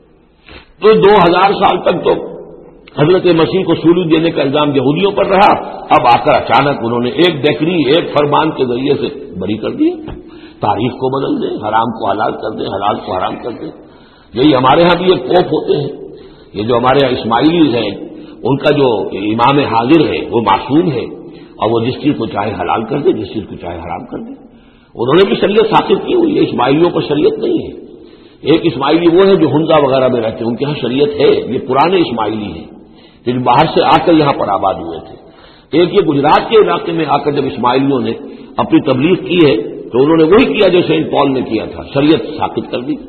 تو 2000 سال تک تو حضرت مسیح کو سولی دینے کا الزام یہودیوں پر رہا. اب آ کر اچانک انہوں نے ایک ڈیکری, ایک فرمان کے ذریعے سے بری کر دیا. تاریخ کو بدل دیں, حرام کو حلال کر دیں, حلال کو حرام کر دیں. یہی ہمارے ہاں بھی ایک پوپ ہوتے ہیں. یہ جو ہمارے یہاں اسماعیلیز ہیں, ان کا جو امام حاضر ہے وہ معصوم ہے, اور وہ جس چیز کو چاہے حلال کر دے, جس چیز کو چاہے حرام کر دے. انہوں نے بھی شریعت ثابت کی ہوئی ہے. اسماعیلیوں پر شریعت نہیں ہے. ایک اسماعیلی وہ ہے جو ہنزا وغیرہ میں رہتے ہیں, ان کے ہاں شریعت ہے. یہ پرانے اسماعیلی ہیں جو باہر سے آ کر یہاں پر آباد ہوئے تھے. ایک یہ گجرات کے علاقے میں آ کر جب اسماعیلیوں نے اپنی تبلیغ کی ہے تو انہوں نے وہی کیا جو سینٹ پال نے کیا تھا, شریعت ثابت کر دی.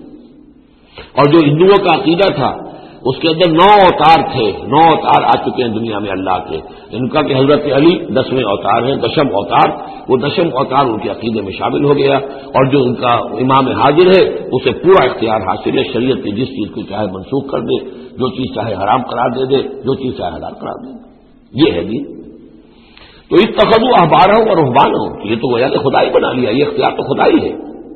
اور جو ہندوؤں کا عقیدہ تھا اس کے اندر 9 اوتار تھے. 9 اوتار آ چکے ہیں دنیا میں اللہ کے. ان کا کہ حضرت علی 10ویں اوتار ہیں, 10م اوتار. وہ 10م اوتار ان کے عقیدے میں شامل ہو گیا. اور جو ان کا امام حاضر ہے اسے پورا اختیار حاصل ہے. شریعت کی جس چیز کو چاہے منسوخ کر دے, جو چیز چاہے حرام قرار دے دے, جو چیز چاہے حلال قرار دے دے. یہ ہے دین. تو اتخذوا احبارهم ورهبانهم, یہ تو گویا کہ خدا ہی بنا لیا. یہ اختیار تو خدا ہی ہے.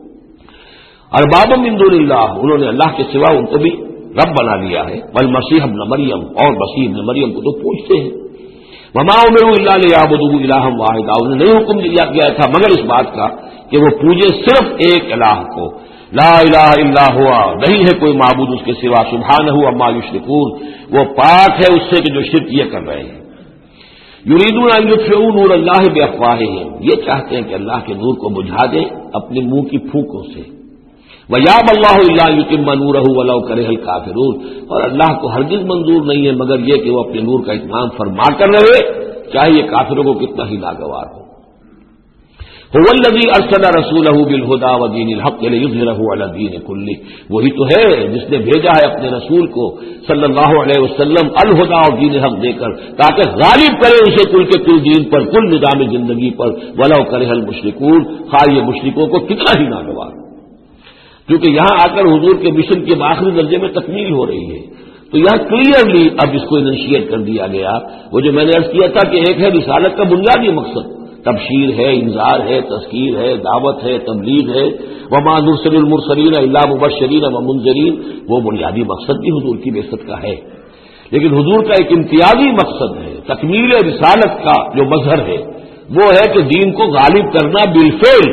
اربابا من دون اللہ, انہوں نے اللہ کے سوا ان کو بھی رب بنا لیا ہے. والمسیح ابن مریم, اور مسیح ابن مریم کو تو پوچھتے ہیں. وما امروا الا ليعبدوا الها واحدا, انہیں نہیں حکم دیا گیا تھا مگر اس بات کا کہ وہ پوجے صرف ایک الہ کو. لا الہ الا ہوا, نہیں ہے کوئی معبود اس کے سوا. سبحانہ عما یشرکون, وہ پاک ہے اس سے کہ جو شرک یہ کر رہے ہیں. یریدون ان یطفئوا نور اللہ بافواہہم, یہ چاہتے ہیں کہ اللہ کے نور کو بجھا دیں اپنے منہ کی پھونکوں سے. وَيَأْبَى اللَّهُ إِلَّا أَن يُتِمَّ نُورَهُ وَلَوْ كَرِهَ الْكَافِرُونَ, اور اللہ کو ہرگز منظور نہیں ہے مگر یہ کہ وہ اپنے نور کا اتمام فرما کر رہے, چاہے یہ کافروں کو کتنا ہی ناگوار ہو. هُوَ الَّذِي أَرْسَلَ رَسُولَهُ بِالْهُدَىٰ وَدِينِ الْحَقِّ لِيُظْهِرَهُ عَلَى الدِّينِ كُلِّهِ, وہی تو ہے جس نے بھیجا ہے اپنے رسول کو صلی اللہ علیہ وسلم الہدا اور دین حق دے کر, تاکہ غالب کرے اسے کل کے کل دین پر, کل نظام زندگی پر. وَلَوْ كَرِهَ الْمُشْرِكُونَ, خواہ یہ مشرکوں کو کتنا ہی ناگوار. کیونکہ یہاں آ کر حضور کے مشن کے آخری درجے میں تکمیل ہو رہی ہے. تو یہاں کلیئرلی اب اس کو انیشیٹ کر دیا گیا. وہ جو میں نے عرض کیا تھا کہ ایک ہے رسالت کا بنیادی مقصد, تبشیر ہے, انذار ہے, تذکیر ہے, دعوت ہے, تبلیغ ہے. وما نرسل المرسلین الا مبشرین ومنذرین, وہ بنیادی مقصد بھی حضور کی بعثت کا ہے. لیکن حضور کا ایک امتیازی مقصد ہے, تکمیل رسالت کا جو مظہر ہے وہ ہے کہ دین کو غالب کرنا بالفعل.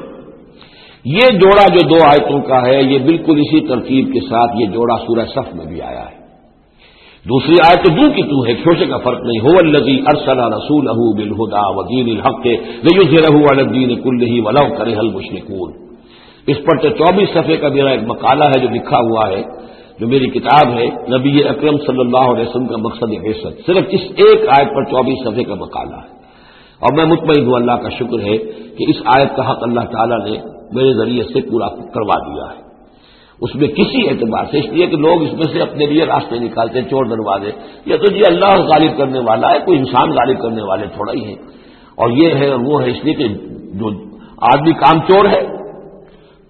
یہ جوڑا جو 2 آیتوں کا ہے یہ بالکل اسی ترتیب کے ساتھ یہ جوڑا سورہ صف میں بھی آیا ہے. دوسری آیت تو دو کی تو ہے, چھوٹے کا فرق نہیں. هو الذی ارسل رسولہ بالہدی ودین الحق لیظہرہ علی الدین کلہ ولو کرہ المشرکون. اس پر تو 24 صفحے کا میرا ایک مقالہ ہے جو لکھا ہوا ہے, جو میری کتاب ہے نبی اکرم صلی اللہ علیہ وسلم کا مقصد بعثت. صرف اس ایک آیت پر 24 صفحے کا مقالہ ہے. اور میں مطمئن ہوں, اللہ کا شکر ہے کہ اس آیت کا حق اللہ تعالیٰ نے میرے ذریعے سے پورا کروا دیا ہے. اس میں کسی اعتبار سے, اس لیے کہ لوگ اس میں سے اپنے لیے راستے نکالتے ہیں, چور دروازے. یہ تو جی اللہ غالب کرنے والا ہے, کوئی انسان غالب کرنے والے تھوڑا ہی ہے. اور یہ ہے اور وہ ہے, اس لیے کہ جو آدمی کام چور ہے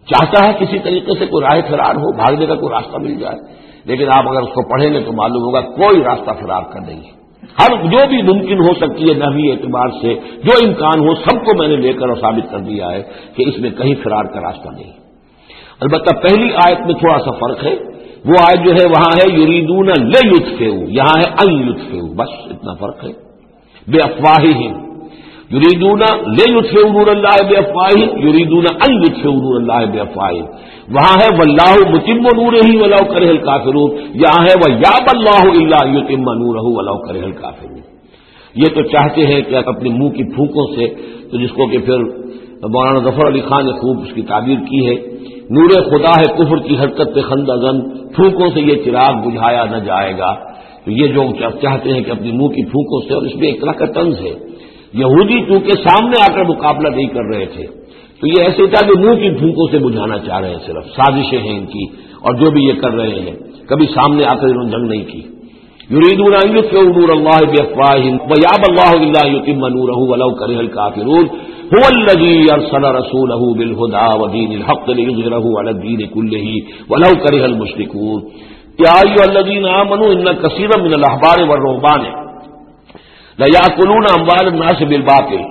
چاہتا ہے کسی طریقے سے کوئی راہ فرار ہو، بھاگنے کا کوئی راستہ مل جائے، لیکن آپ اگر اس کو پڑھیں گے تو معلوم ہوگا کوئی راستہ فرار کا نہیں ہے۔ ہر جو بھی ممکن ہو سکتی ہے نحوی اعتبار سے جو امکان ہو سب کو میں نے لے کر اور ثابت کر دیا ہے کہ اس میں کہیں فرار کا راستہ نہیں۔ البتہ پہلی آیت میں تھوڑا سا فرق ہے، وہ آیت جو ہے وہاں ہے یریدون لیطفئوا، یہاں ہے ان یطفئوا، بس اتنا فرق ہے۔ بے افواہہم یریدون لیطفئوا نور اللہ بافواہہم یریدون ان یطفئوا نور اللہ بافواہہم، وہاں ہے واللہ متم نورہ ولو کرہ الکافرون، یہاں ہے ویابی اللہ الا یتم نورہ ولو کرہ الکافرون۔ یہ تو چاہتے ہیں کہ اپنے منہ کی پھونکوں سے، تو جس کو کہ پھر مولانا ظفر علی خان نے خوب اس کی تعبیر کی ہے، نور خدا ہے کفر کی حرکت پہ خندہ زن، پھونکوں سے یہ چراغ بجھایا نہ جائے گا۔ تو یہ جو چاہتے ہیں کہ اپنی منہ کی پھونکوں سے، اور اس میں ایک طرح کا طنز ہے، یہودی چونکہ سامنے آ کر مقابلہ نہیں کر رہے تھے تو یہ ایسے تھا کہ منہ کی پھونکوں سے بجھانا چاہ رہے ہیں، صرف سازشیں ہیں ان کی، اور جو بھی یہ کر رہے ہیں کبھی سامنے آ کر انہوں نے جنگ نہیں کی۔ یریدون ان یطفئوا نور اللہ بافواہہم ویابی اللہ الا یتم نورہ ولو کرہ الکافرون هو الذی ارسل رسولہ بالہدی ودین الحق لیظہرہ علی الدین کلہ ولو کرہ المشرکون۔ یا ایھا الذین آمنوا ان کثیرا من الاحبار والرہبان لیأکلون اموال الناس بالباطل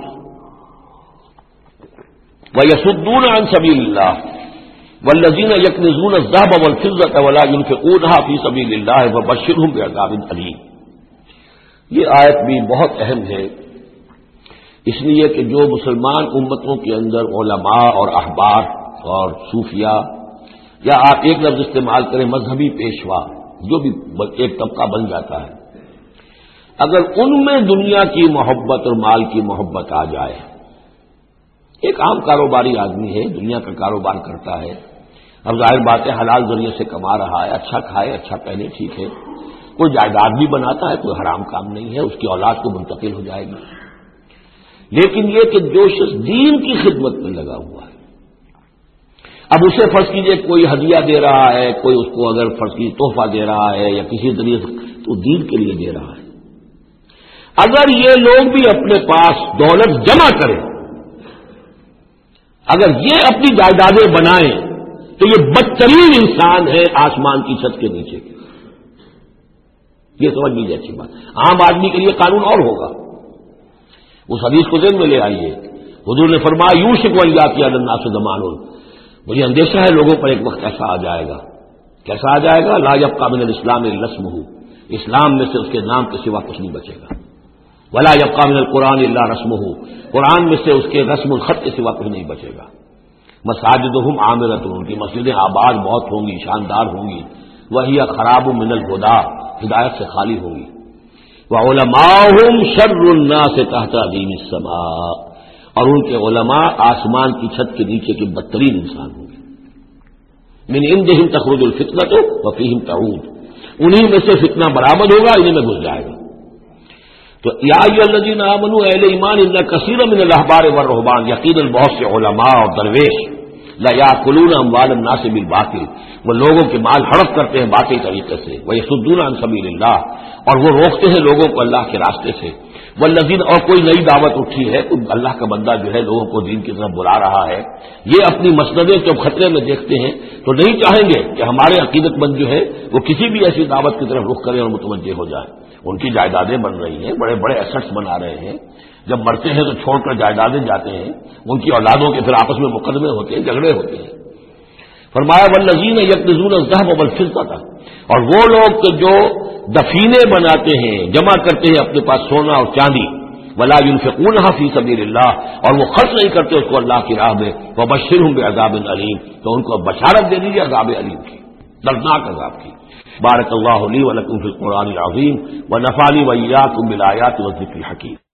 وَيَصُدُّونَ عَن سَبِيلِ اللَّهِ وَالَّذِينَ يَكْنِزُونَ الذَّهَبَ وَالْفِضَّةَ وَلَا يُنْفِقُونَهَا فِي سَبِيلِ اللَّهِ فَبَشِّرْهُم بِعَذَابٍ أَلِيمٍ۔ یہ آیت بھی بہت اہم ہے، اس لیے کہ جو مسلمان امتوں کے اندر علماء اور احبار اور صوفیاء، یا آپ ایک لفظ استعمال کریں مذہبی پیشوا، جو بھی ایک طبقہ بن جاتا ہے، اگر ان میں دنیا کی محبت اور مال کی محبت آ جائے، ایک عام کاروباری آدمی ہے، دنیا کا کاروبار کرتا ہے، اب ظاہر بات ہے حلال ذریعے سے کما رہا ہے، اچھا کھائے اچھا پہنے، ٹھیک ہے، کوئی جائیداد بھی بناتا ہے، کوئی حرام کام نہیں ہے، اس کی اولاد کو منتقل ہو جائے گی، لیکن یہ کہ جو شخص دین کی خدمت میں لگا ہوا ہے، اب اسے فرض کیجئے کوئی ہدیہ دے رہا ہے، کوئی اس کو اگر فرض کیجئے تحفہ دے رہا ہے یا کسی ذریعے سے، تو دین کے لیے دے رہا ہے۔ اگر یہ لوگ بھی اپنے پاس دولت جمع کریں، اگر یہ اپنی جائیدادیں بنائیں، تو یہ بدترین انسان ہے آسمان کی چھت کے نیچے کے۔ یہ سمجھ لیجیے اچھی بات، عام آدمی کے لیے قانون اور ہوگا۔ اس حدیث کو ذہن میں لے آئیے، حضور نے فرمایا یوشک ان یاتی علی الناس زمان، مجھے اندیشہ ہے لوگوں پر ایک وقت ایسا آ جائے گا، کیسا آ جائے گا؟ لا یبقى من الاسلام الا اسمہ، اسلام میں سے اس کے نام کے سوا کچھ نہیں بچے گا۔ ولا یبقى من القرآن الا رسمہ، قرآن میں سے اس کے رسم الخط کے سوا کچھ نہیں بچے گا۔ مساجدہم عامرۃ، ان کی مسجدیں آباد بہت ہوں گی، شاندار ہوں گی، وہی خراب من الہدی، ہدایت سے خالی ہوں گی۔ وعلماؤہم شر الناس تحت عظیم السماء، اور ان کے علماء آسمان کی چھت کے نیچے کے بدترین انسان ہوں گے۔ من عندہم تخرج الفتنۃ وفیہم تعود، انہی میں سے فتنہ برآمد ہوگا، انہی میں گھس جائے گا۔ تو یا ایھا الذین آمنوا، اہل ایمان، ان کثیر من الاحبار والرہبان، یقیناً بہت سے علماء اور درویش، لیاکلون اموال الناس بالباطل، وہ لوگوں کے مال ہڑپ کرتے ہیں باطل طریقے سے، ویصدون عن سبیل اللہ، اور وہ روکتے ہیں لوگوں کو اللہ کے راستے سے، والذین، اور کوئی نئی دعوت اٹھی ہے، کوئی اللہ کا بندہ جو ہے لوگوں کو دین کی طرف بلا رہا ہے، یہ اپنی مسندیں جب خطرے میں دیکھتے ہیں تو نہیں چاہیں گے کہ ہمارے عقیدت مند جو ہے وہ کسی بھی ایسی دعوت کی طرف رخ کریں اور متوجہ ہو جائیں۔ ان کی جائیدادیں بن رہی ہیں، بڑے بڑے ایسٹس بنا رہے ہیں، جب مرتے ہیں تو چھوڑ کر جائیدادیں جاتے ہیں، ان کی اولادوں کے پھر آپس میں مقدمے ہوتے ہیں، جھگڑے ہوتے ہیں۔ فرمایا والذین یکنزون الذهب والفضة، اور وہ لوگ جو دفینے بناتے ہیں، جمع کرتے ہیں اپنے پاس سونا اور چاندی، ولا ينفقونها فی سبیل اللہ، اور وہ خرچ نہیں کرتے اس کو اللہ کی راہ میں، وبشرهم بعذاب علیم، تو ان کو بشارت دے دیجیے عذاب علیم کی، دردناک عذاب کی۔ بارک اللہ لی ولکم فی القرآن العظیم ونفعنی وإیاکم بالآیات والذکر الحکیم۔